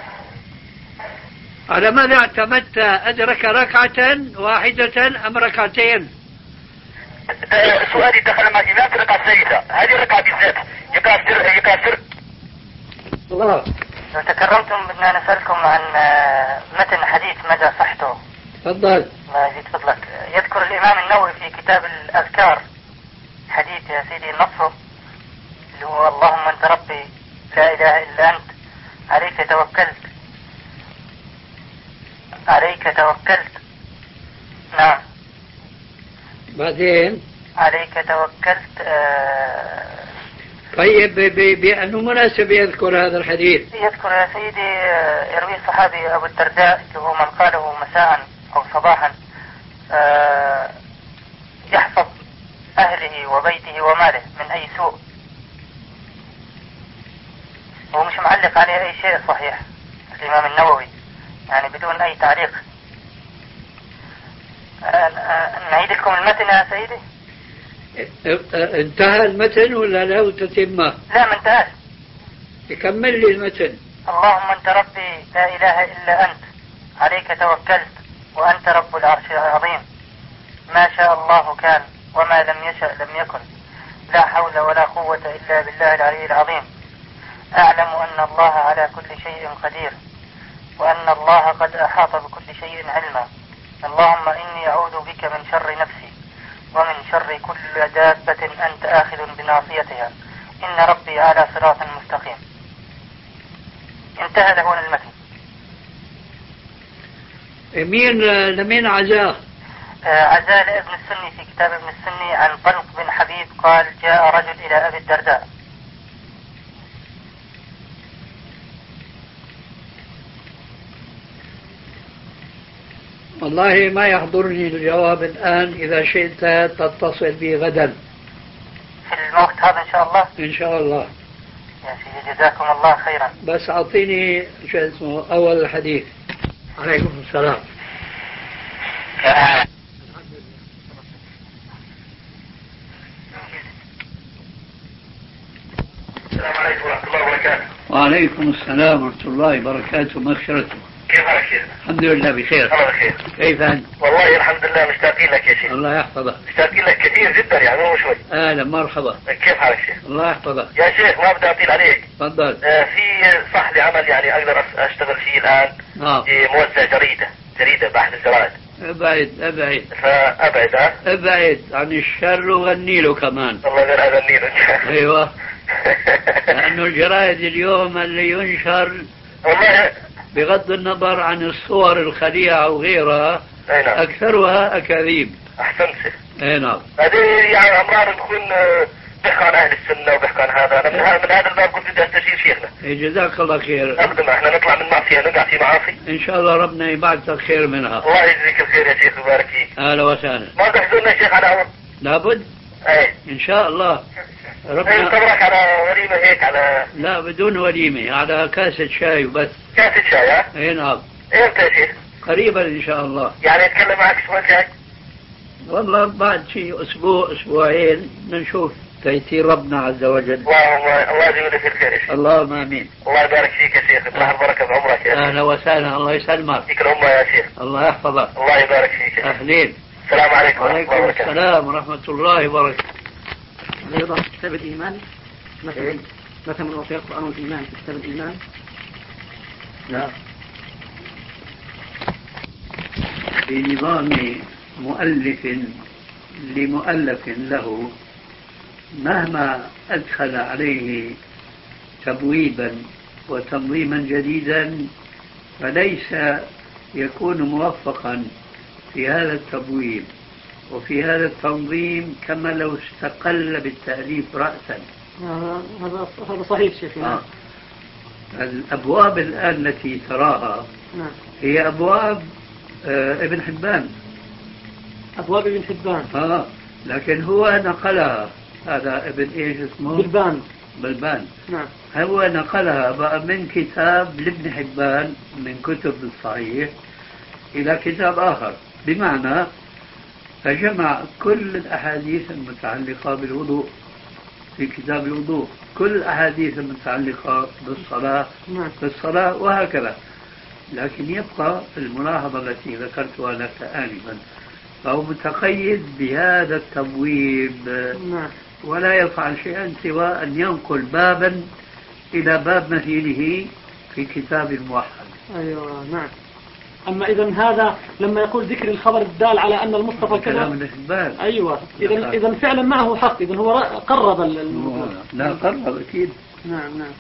على ماذا اعتمدت؟ أدرك ركعة واحدة أم ركعتين؟ سؤالي دخل مع الإمام في الركعة الثالثة، هذه الركعة بالذات يقرأ سر يقرأ سر. الله. لو تكرمتم بدنا نسألكم عن متن حديث مدى صحته. تفضل. الله يزيد فضلك. يذكر الإمام النووي في كتاب الأذكار حديث يا سيدي نصه اللي هو اللهم أنت ربي لا إله إلا أنت عليك توكلت عليك توكلت. نعم. بعدين عليك توكلت. آه طيب بأنه مناسب يذكر هذا الحديث. يذكر يا سيدي يروي الصحابي أبو الدرداء اللي هو من قاله مساء أو صباحا آه يحفظ أهله وبيته وماله من أي سوء. هو مش معلق عليه أي شيء صحيح الإمام النووي، يعني بدون أي تعليق. نعيد لكم المتن يا سيدي. انتهى المتن ولا له تتمة؟ لا ما انتهى. يكمل لي المتن. اللهم أنت ربي لا إله إلا أنت عليك توكلت وأنت رب العرش العظيم ما شاء الله كان وما لم يشأ لم يكن لا حول ولا قوة إلا بالله العلي العظيم. أعلم أن الله على كل شيء قدير وأن الله قد أحاط بكل شيء علما. اللهم إني أعوذ بك من شر نفسي ومن شر كل دابة أنت آخذ بناصيتها إن ربي على صراط مستقيم. انتهى لهون المتن. مين لمين عزاه؟ عزال ابن السني في كتاب ابن السني عن طلق بن حبيب قال جاء رجل إلى أبي الدرداء. والله ما يحضرني الجواب الآن، إذا شئت تتصل بي غدا في الوقت هذا إن شاء الله. إن شاء الله يا سيدي جزاكم الله خيرا. بس أعطيني شو اسمه أول الحديث. عليكم السلام. السلام عليكم ورحمة الله وبركاته. وعليكم السلام ورحمة الله وبركاته. مغفرته. كيف حالك شيخ؟ الحمد لله بخير. الله بخير. كيف أنت؟ والله الحمد لله مشتاقين لك يا شيخ. الله يحفظك. مشتاقين لك كثير جدا يعني مو شوي. أهلا مرحبا. كيف حالك شيخ؟ الله يحفظك. يا شيخ ما بدي أطيل عليك. تفضل. آه في صح لي عمل يعني أقدر أشتغل فيه الآن. آه. موزع جريدة جريدة بأحد الجرائد. ابعد ابعد. فأبعد ها؟ ابعد عن الشر وغني له كمان. الله غير أغني له. ايوه. لأنه الجرائد اليوم اللي ينشر والله بغض النظر عن الصور الخليعة وغيرها أي نعم. أكثرها أكاذيب. أحسنت. اي نعم. هذه يعني أمرار تكون بيحكوا عن أهل السنة وبيحكوا عن هذا. أنا من هذا الباب كنت بدي أستشير شيخنا. إيه جزاك الله خير. أبدا احنا نطلع من معصية نقع في معاصي. إن شاء الله ربنا يبعثك خير منها. الله يجزيك الخير يا شيخ ويبارك فيك. أهلا وسهلا. ما تحزننا يا شيخ على أول. لابد. ايه إن شاء الله. ربنا يصبرك على وليمة هيك على. لا بدون وليمة، على كاسة شاي وبس. كاسة شاي ها؟ اي نعم. امتى يا شيخ؟ قريبا ان شاء الله. يعني اتكلم معك اسبوع جاي؟ والله بعد شيء اسبوع اسبوعين بنشوف تيسير ربنا عز وجل. الله الله يجزيك في الخير يا شيخ. اللهم امين. الله يبارك فيك يا شيخ، يطلع البركة بعمرك يا شيخ. اهلا وسهلا، الله يسلمك. فيك الأمة يا شيخ. الله يحفظك. الله يبارك فيك يا شيخ. اهلين. السلام عليكم ورحمة وعليكم الله وبركاته. السلام ورحمة الله وبركاته. أيضا في كتاب الإيمان مثلا مثلا من وصية القرآن والإيمان في كتاب الإيمان. لا. في نظام مؤلف لمؤلف له مهما أدخل عليه تبويبا وتنظيما جديدا فليس يكون موفقا في هذا التبويب وفي هذا التنظيم كما لو استقل بالتأليف رأسا. هذا هذا صحيح شيخنا. آه. الأبواب الآن التي تراها نعم. هي أبواب آه ابن حبان. أبواب ابن حبان. آه. لكن هو نقلها، هذا ابن إيش اسمه؟ بلبان. بلبان. نعم. هو نقلها بقى من كتاب لابن حبان من كتب الصحيح إلى كتاب آخر، بمعنى فجمع كل الأحاديث المتعلقة بالوضوء في كتاب الوضوء، كل الأحاديث المتعلقة بالصلاة في الصلاة وهكذا. لكن يبقى الملاحظة التي ذكرتها لك آنفا، فهو متقيد بهذا التبويب ولا يفعل شيئا سوى أن ينقل بابا إلى باب مثيله في كتاب موحد. أيوة نعم. أما إذا هذا لما يقول ذكر الخبر الدال على أن المصطفى كذا. أيوة. إذا إذا فعلا معه حق، إذا هو قرب الموضوع. لا قرب أكيد. نعم نعم.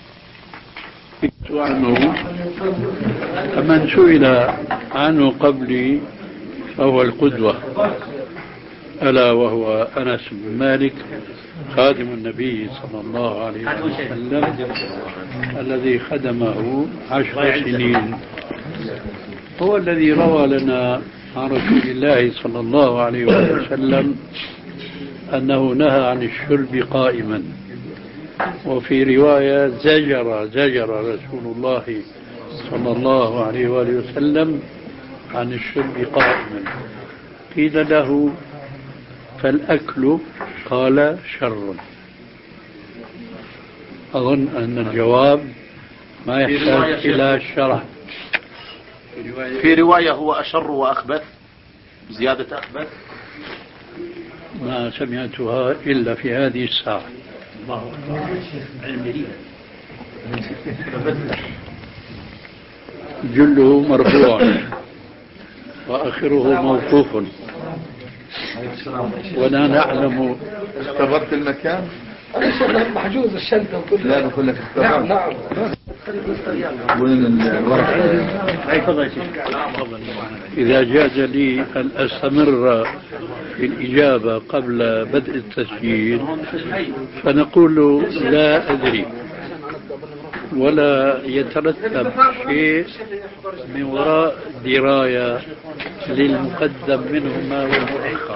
عنه من سئل عنه قبلي فهو القدوة، ألا وهو أنس بن مالك خادم النبي صلى الله عليه وسلم الذي خدمه عشر سنين، هو الذي روى لنا عن رسول الله صلى الله عليه وسلم أنه نهى عن الشرب قائما، وفي رواية زجر زجر رسول الله صلى الله عليه وآله وسلم عن الشرب قائما. قيل له فالأكل؟ قال شر. أظن أن الجواب ما يحتاج إلى شرح. في رواية هو أشر وأخبث، زيادة أخبث، ما سمعتها إلا في هذه الساعة. جله مرفوع وآخره موقوف، ولا نعلم. اختبرت المكان؟ أنا شغل محجوز الشنطة وكلها. لا بقول لك اختبرت. نعم نعم. إذا جاز لي أن أستمر في الإجابة قبل بدء التسجيل فنقول لا أدري، ولا يترتب شيء من وراء دراية للمقدم منهما والمؤخر،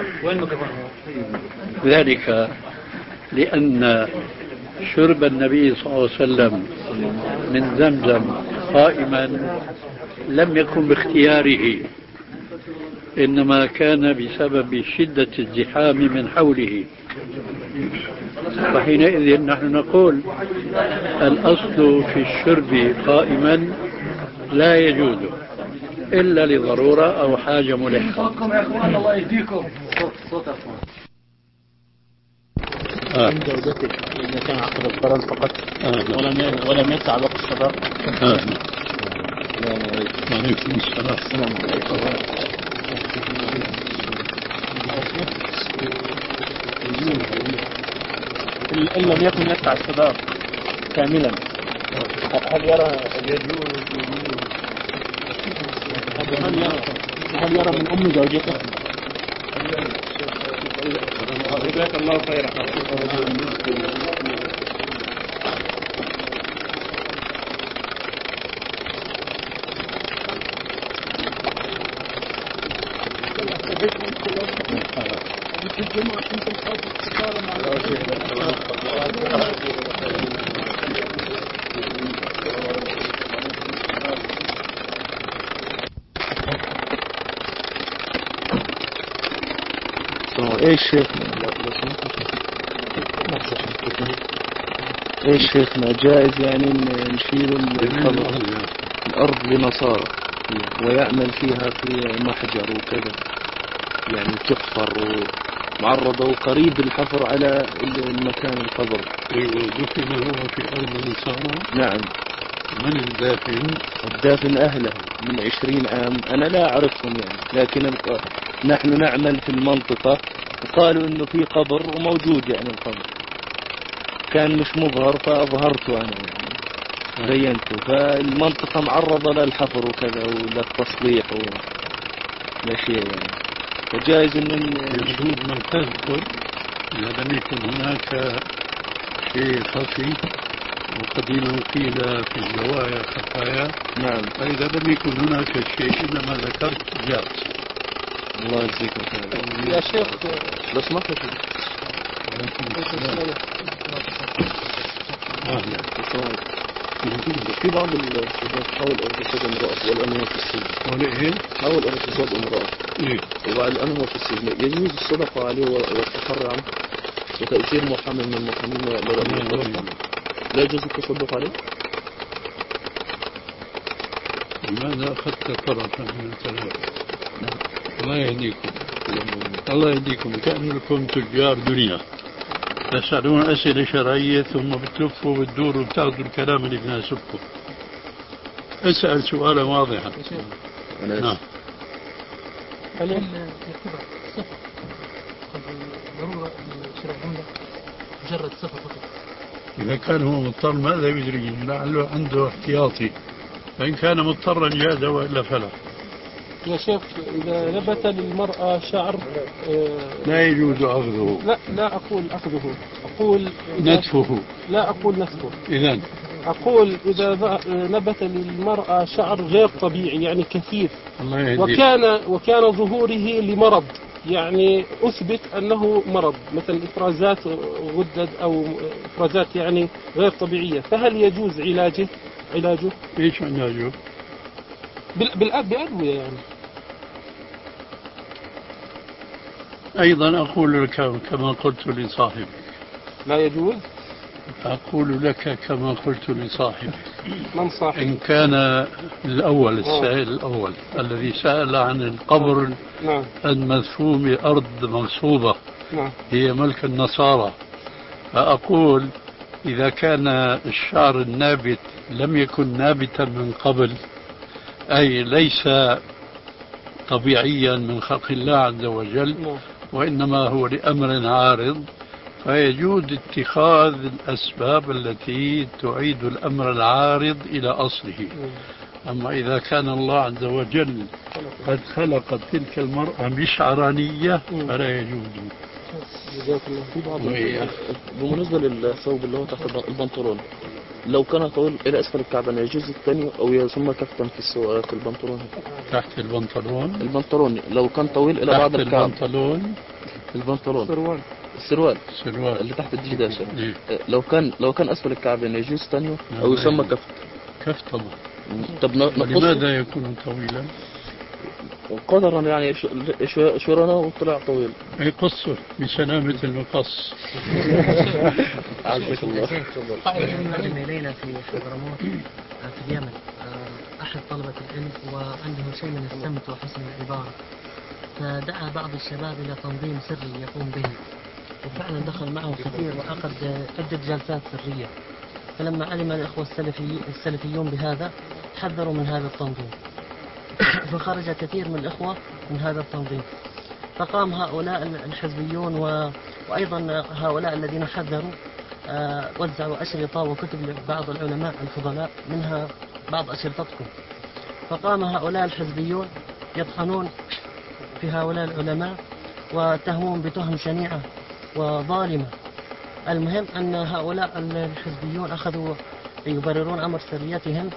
ذلك لأن شرب النبي صلى الله عليه وسلم من زمزم قائما لم يكن باختياره، إنما كان بسبب شدة الزحام من حوله، وحينئذ نحن نقول الأصل في الشرب قائما لا يجوز إلا لضرورة أو حاجة ملحة. الله يهديكم. آه. إذا كان عقد القرن فقط آه. ولم ولم يسع وقت الصدر. آه. وعليكم السلام. السلام عليكم. إن لم يكن يسع الصدر كاملا هل يرى يجوز هل يرى هل يرى من أم زوجته؟ جزاك الله خيرا. ايش شيخنا ايش شيخنا جائز يعني نشيل القبر الارض لنصارى ويعمل فيها في محجر وكذا، يعني تحفر ومعرضة وقريب الحفر على المكان القبر. ايوه دفن هو في ارض النصارى. نعم. من الدافن؟ الدافن اهله من عشرين عام، انا لا اعرفهم يعني، لكن نحن نعمل في المنطقة وقالوا انه في قبر وموجود يعني القبر كان مش مظهر فاظهرته انا يعني بينته، فالمنطقة معرضة للحفر وكذا وللتصليح والاشياء يعني، فجائز ان يجوز ما تذكر اذا لم يكن هناك شيء خفي، وقديما قيل في الزوايا خفايا. نعم. فاذا لم يكن هناك شيء انما ذكرت جائز. الله يجزيك خير يا شيخ. بس ما في في بعض الشباب حاول اغتصاب امرأة والآن هو في السجن. حاول ايه؟ حاول اغتصاب امرأة. ايه؟ والآن هو في السجن، يجوز الصدقة عليه والتفرع عنه وتأثير محامي من المحامين لرأي لا يجوز التصدق عليه؟ لماذا أخذت طرفا من الثلاثة؟ الله يهديكم. الله يهديكم. كأنكم تجار دنيا تسألون أسئلة شرعية ثم بتلفوا وبتدوروا وبتاخذوا الكلام اللي بناسبكم. اسأل سؤالا واضحا. نعم. هل يعتبر صفة ضرورة شراء العملة مجرد صفة فقط؟ إذا كان هو مضطر ماذا يدري؟ لعله عنده احتياطي، فإن كان مضطرا جاز وإلا فلا. يا شيخ إذا نبت للمرأة شعر لا يجوز أخذه. لا لا أقول أخذه، أقول نتفه. لا أقول نتفه. إذن أقول إذا نبت للمرأة شعر غير طبيعي يعني كثيف، الله وكان وكان ظهوره لمرض، يعني أثبت أنه مرض مثل إفرازات غدد أو إفرازات يعني غير طبيعية، فهل يجوز علاجه؟ علاجه؟ إيش علاجه؟ بالأدوية يعني. أيضا أقول لك كما قلت لصاحبي لا يجوز. أقول لك كما قلت لصاحبي من صاحب؟ إن كان الأول السائل الأول الذي سأل عن القبر نعم. المدفون بأرض مغصوبة نعم. هي ملك النصارى، فأقول إذا كان الشعر النابت لم يكن نابتا من قبل، أي ليس طبيعيا من خلق الله عز وجل، وإنما هو لأمر عارض، فيجوز اتخاذ الأسباب التي تعيد الأمر العارض إلى أصله. أما إذا كان الله عز وجل قد خلق تلك المرأة بشعرانية فلا يجوز. جزاك الله. في بعض بالنسبة للثوب اللي هو تحت البنطلون لو كان طويل إلى أسفل الكعبين يجوز الثاني أو يسمى كفتا في السو... في البنطلون؟ تحت البنطلون البنطلون لو كان طويل إلى بعض الكعب. البنطلون البنطلون السروال السروال السروال اللي تحت الدشداشة. إيه؟ لو كان لو كان أسفل الكعبين يجوز ثاني أو يسمى كفت؟ كف طبعا. طب لماذا يكون طويلا؟ قدرا يعني شورنا وطلع طويل. اي قصه بسلامة المقص. عزك الله. قائد ليلة في حضرموت في اليمن أحد طلبة العلم وعنده شيء من السمت وحسن العبارة، فدعا بعض الشباب إلى تنظيم سري يقوم به، وفعلا دخل معه كثير وعقد عدة جلسات سرية. فلما علم الإخوة السلفي السلفيون بهذا حذروا من هذا التنظيم، فخرج كثير من الإخوة من هذا التنظيم. فقام هؤلاء الحزبيون و... وأيضا هؤلاء الذين حذروا آه وزعوا أشرطة وكتب لبعض العلماء الفضلاء منها بعض أشرطتكم. فقام هؤلاء الحزبيون يطحنون في هؤلاء العلماء وتهمون بتهم شنيعة وظالمة. المهم أن هؤلاء الحزبيون أخذوا يبررون أمر سريتهم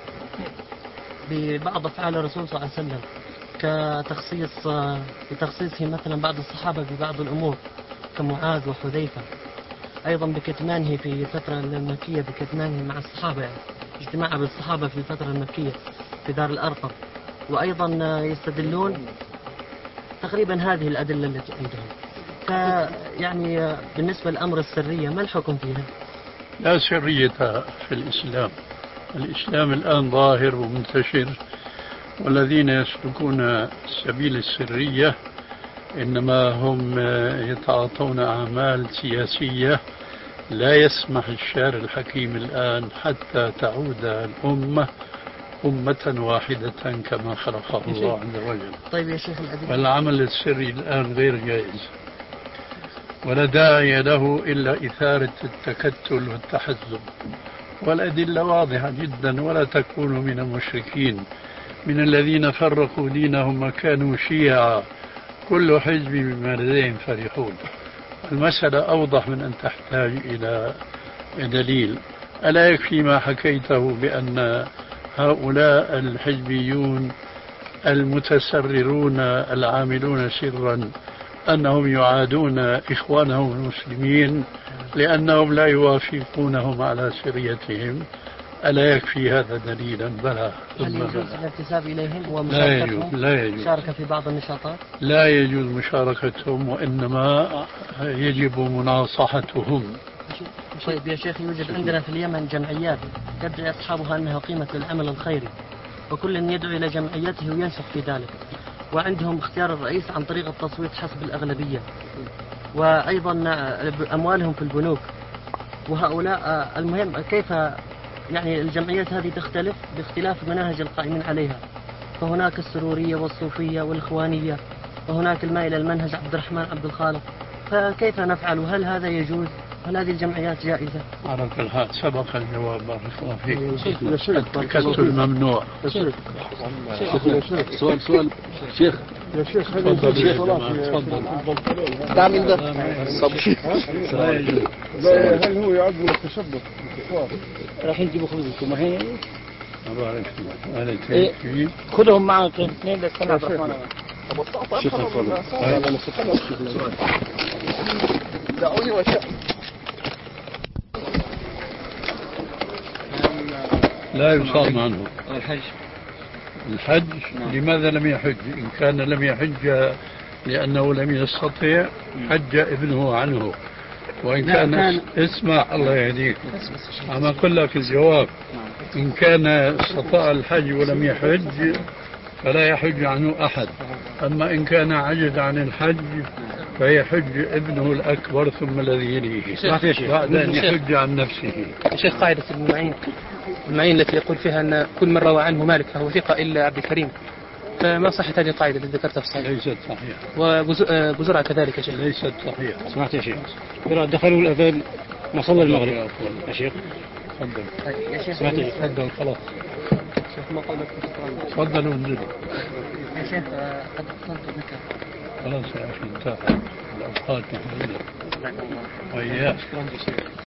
ببعض أفعال الرسول صلى الله عليه وسلم كتخصيص بتخصيصه مثلا بعض الصحابة ببعض الأمور كمعاذ وحذيفة، أيضا بكتمانه في الفترة المكية بكتمانه مع الصحابة، يعني اجتماع بالصحابة في الفترة المكية في دار الأرقم. وأيضا يستدلون تقريبا هذه الأدلة التي عندهم. فيعني بالنسبة للأمر السرية ما الحكم فيها؟ لا سرية في الإسلام. الإسلام الآن ظاهر ومنتشر، والذين يسلكون سبيل السرية إنما هم يتعاطون أعمال سياسية لا يسمح الشارع الحكيم الآن حتى تعود الأمة أمة واحدة كما خلقه الله عز وجل. طيب يا شيخ الأدلة. والعمل السري الآن غير جائز ولا داعي له إلا إثارة التكتل والتحزب، والأدلة واضحة جدا. ولا تكونوا من المشركين من الذين فرقوا دينهم وكانوا شيعا كل حزب بما لديهم فرحون. المسألة أوضح من أن تحتاج إلى دليل. ألا يكفي ما حكيته بأن هؤلاء الحزبيون المتسررون العاملون سرا أنهم يعادون إخوانهم المسلمين لأنهم لا يوافقونهم على سريتهم؟ ألا يكفي هذا دليلا؟ بلى. هل يجوز الانتساب إليهم لا يجوز. لا يجوز مشاركة في بعض النشاطات؟ لا يجوز مشاركتهم، وإنما يجب مناصحتهم. طيب يا شيخ، يوجد عندنا في اليمن جمعيات يدعي أصحابها أنها قيمة للعمل الخيري، وكل يدعو إلى جمعيته وينشط في ذلك، وعندهم اختيار الرئيس عن طريق التصويت حسب الأغلبية، وأيضا أموالهم في البنوك. وهؤلاء المهم كيف يعني الجمعيات هذه تختلف باختلاف مناهج القائمين عليها، فهناك السرورية والصوفية والإخوانية، وهناك المائل المنهج عبد الرحمن عبد الخالق. فكيف نفعل؟ هل هذا يجوز؟ هل هذه الجمعيات جائزة؟ على كل حال سبق الجواب. بارك الله فيك. التكتل ممنوع. سؤال سؤال شيخ يا شيخ، هل تعمل ده هل هو يعد من التشبث؟ راح يجيبوا خبزكم هي بارك الله. خذهم معك اثنين للسنة عبد الرحمن. شيخ دعوني وشاء. لا يصام عنه الحج. الحج لماذا لم يحج؟ إن كان لم يحج لأنه لم يستطيع حج ابنه عنه. وإن كان, كان اسمع الله يهديك، أما أقول لك الجواب، إن كان استطاع الحج ولم يحج فلا يحج عنه أحد. أما إن كان عجز عن الحج فيحج ابنه الأكبر ثم الذي يليه بعد أن يحج عن نفسه. شيخ قاعدة ابن معين المعين التي يقول فيها أن كل من روى عنه مالك فهو ثقة إلا عبد الكريم، ما صحة هذه القاعدة التي ذكرتها في الصحيح؟ ليست صحيحة. وجزرها كذلك يا شيخ؟ ليست صحيحة. سمعت يا شيخ؟ دخلوا الأذان مصلى المغرب يا شيخ. تفضل. يا شيخ سمعت يا تفضل خلاص. شيخ ما قولك؟ تفضلوا انزلوا. يا شيخ قد اتصلت بك. خلاص يا أخي انتهى الأوقات محدودة. وإياك.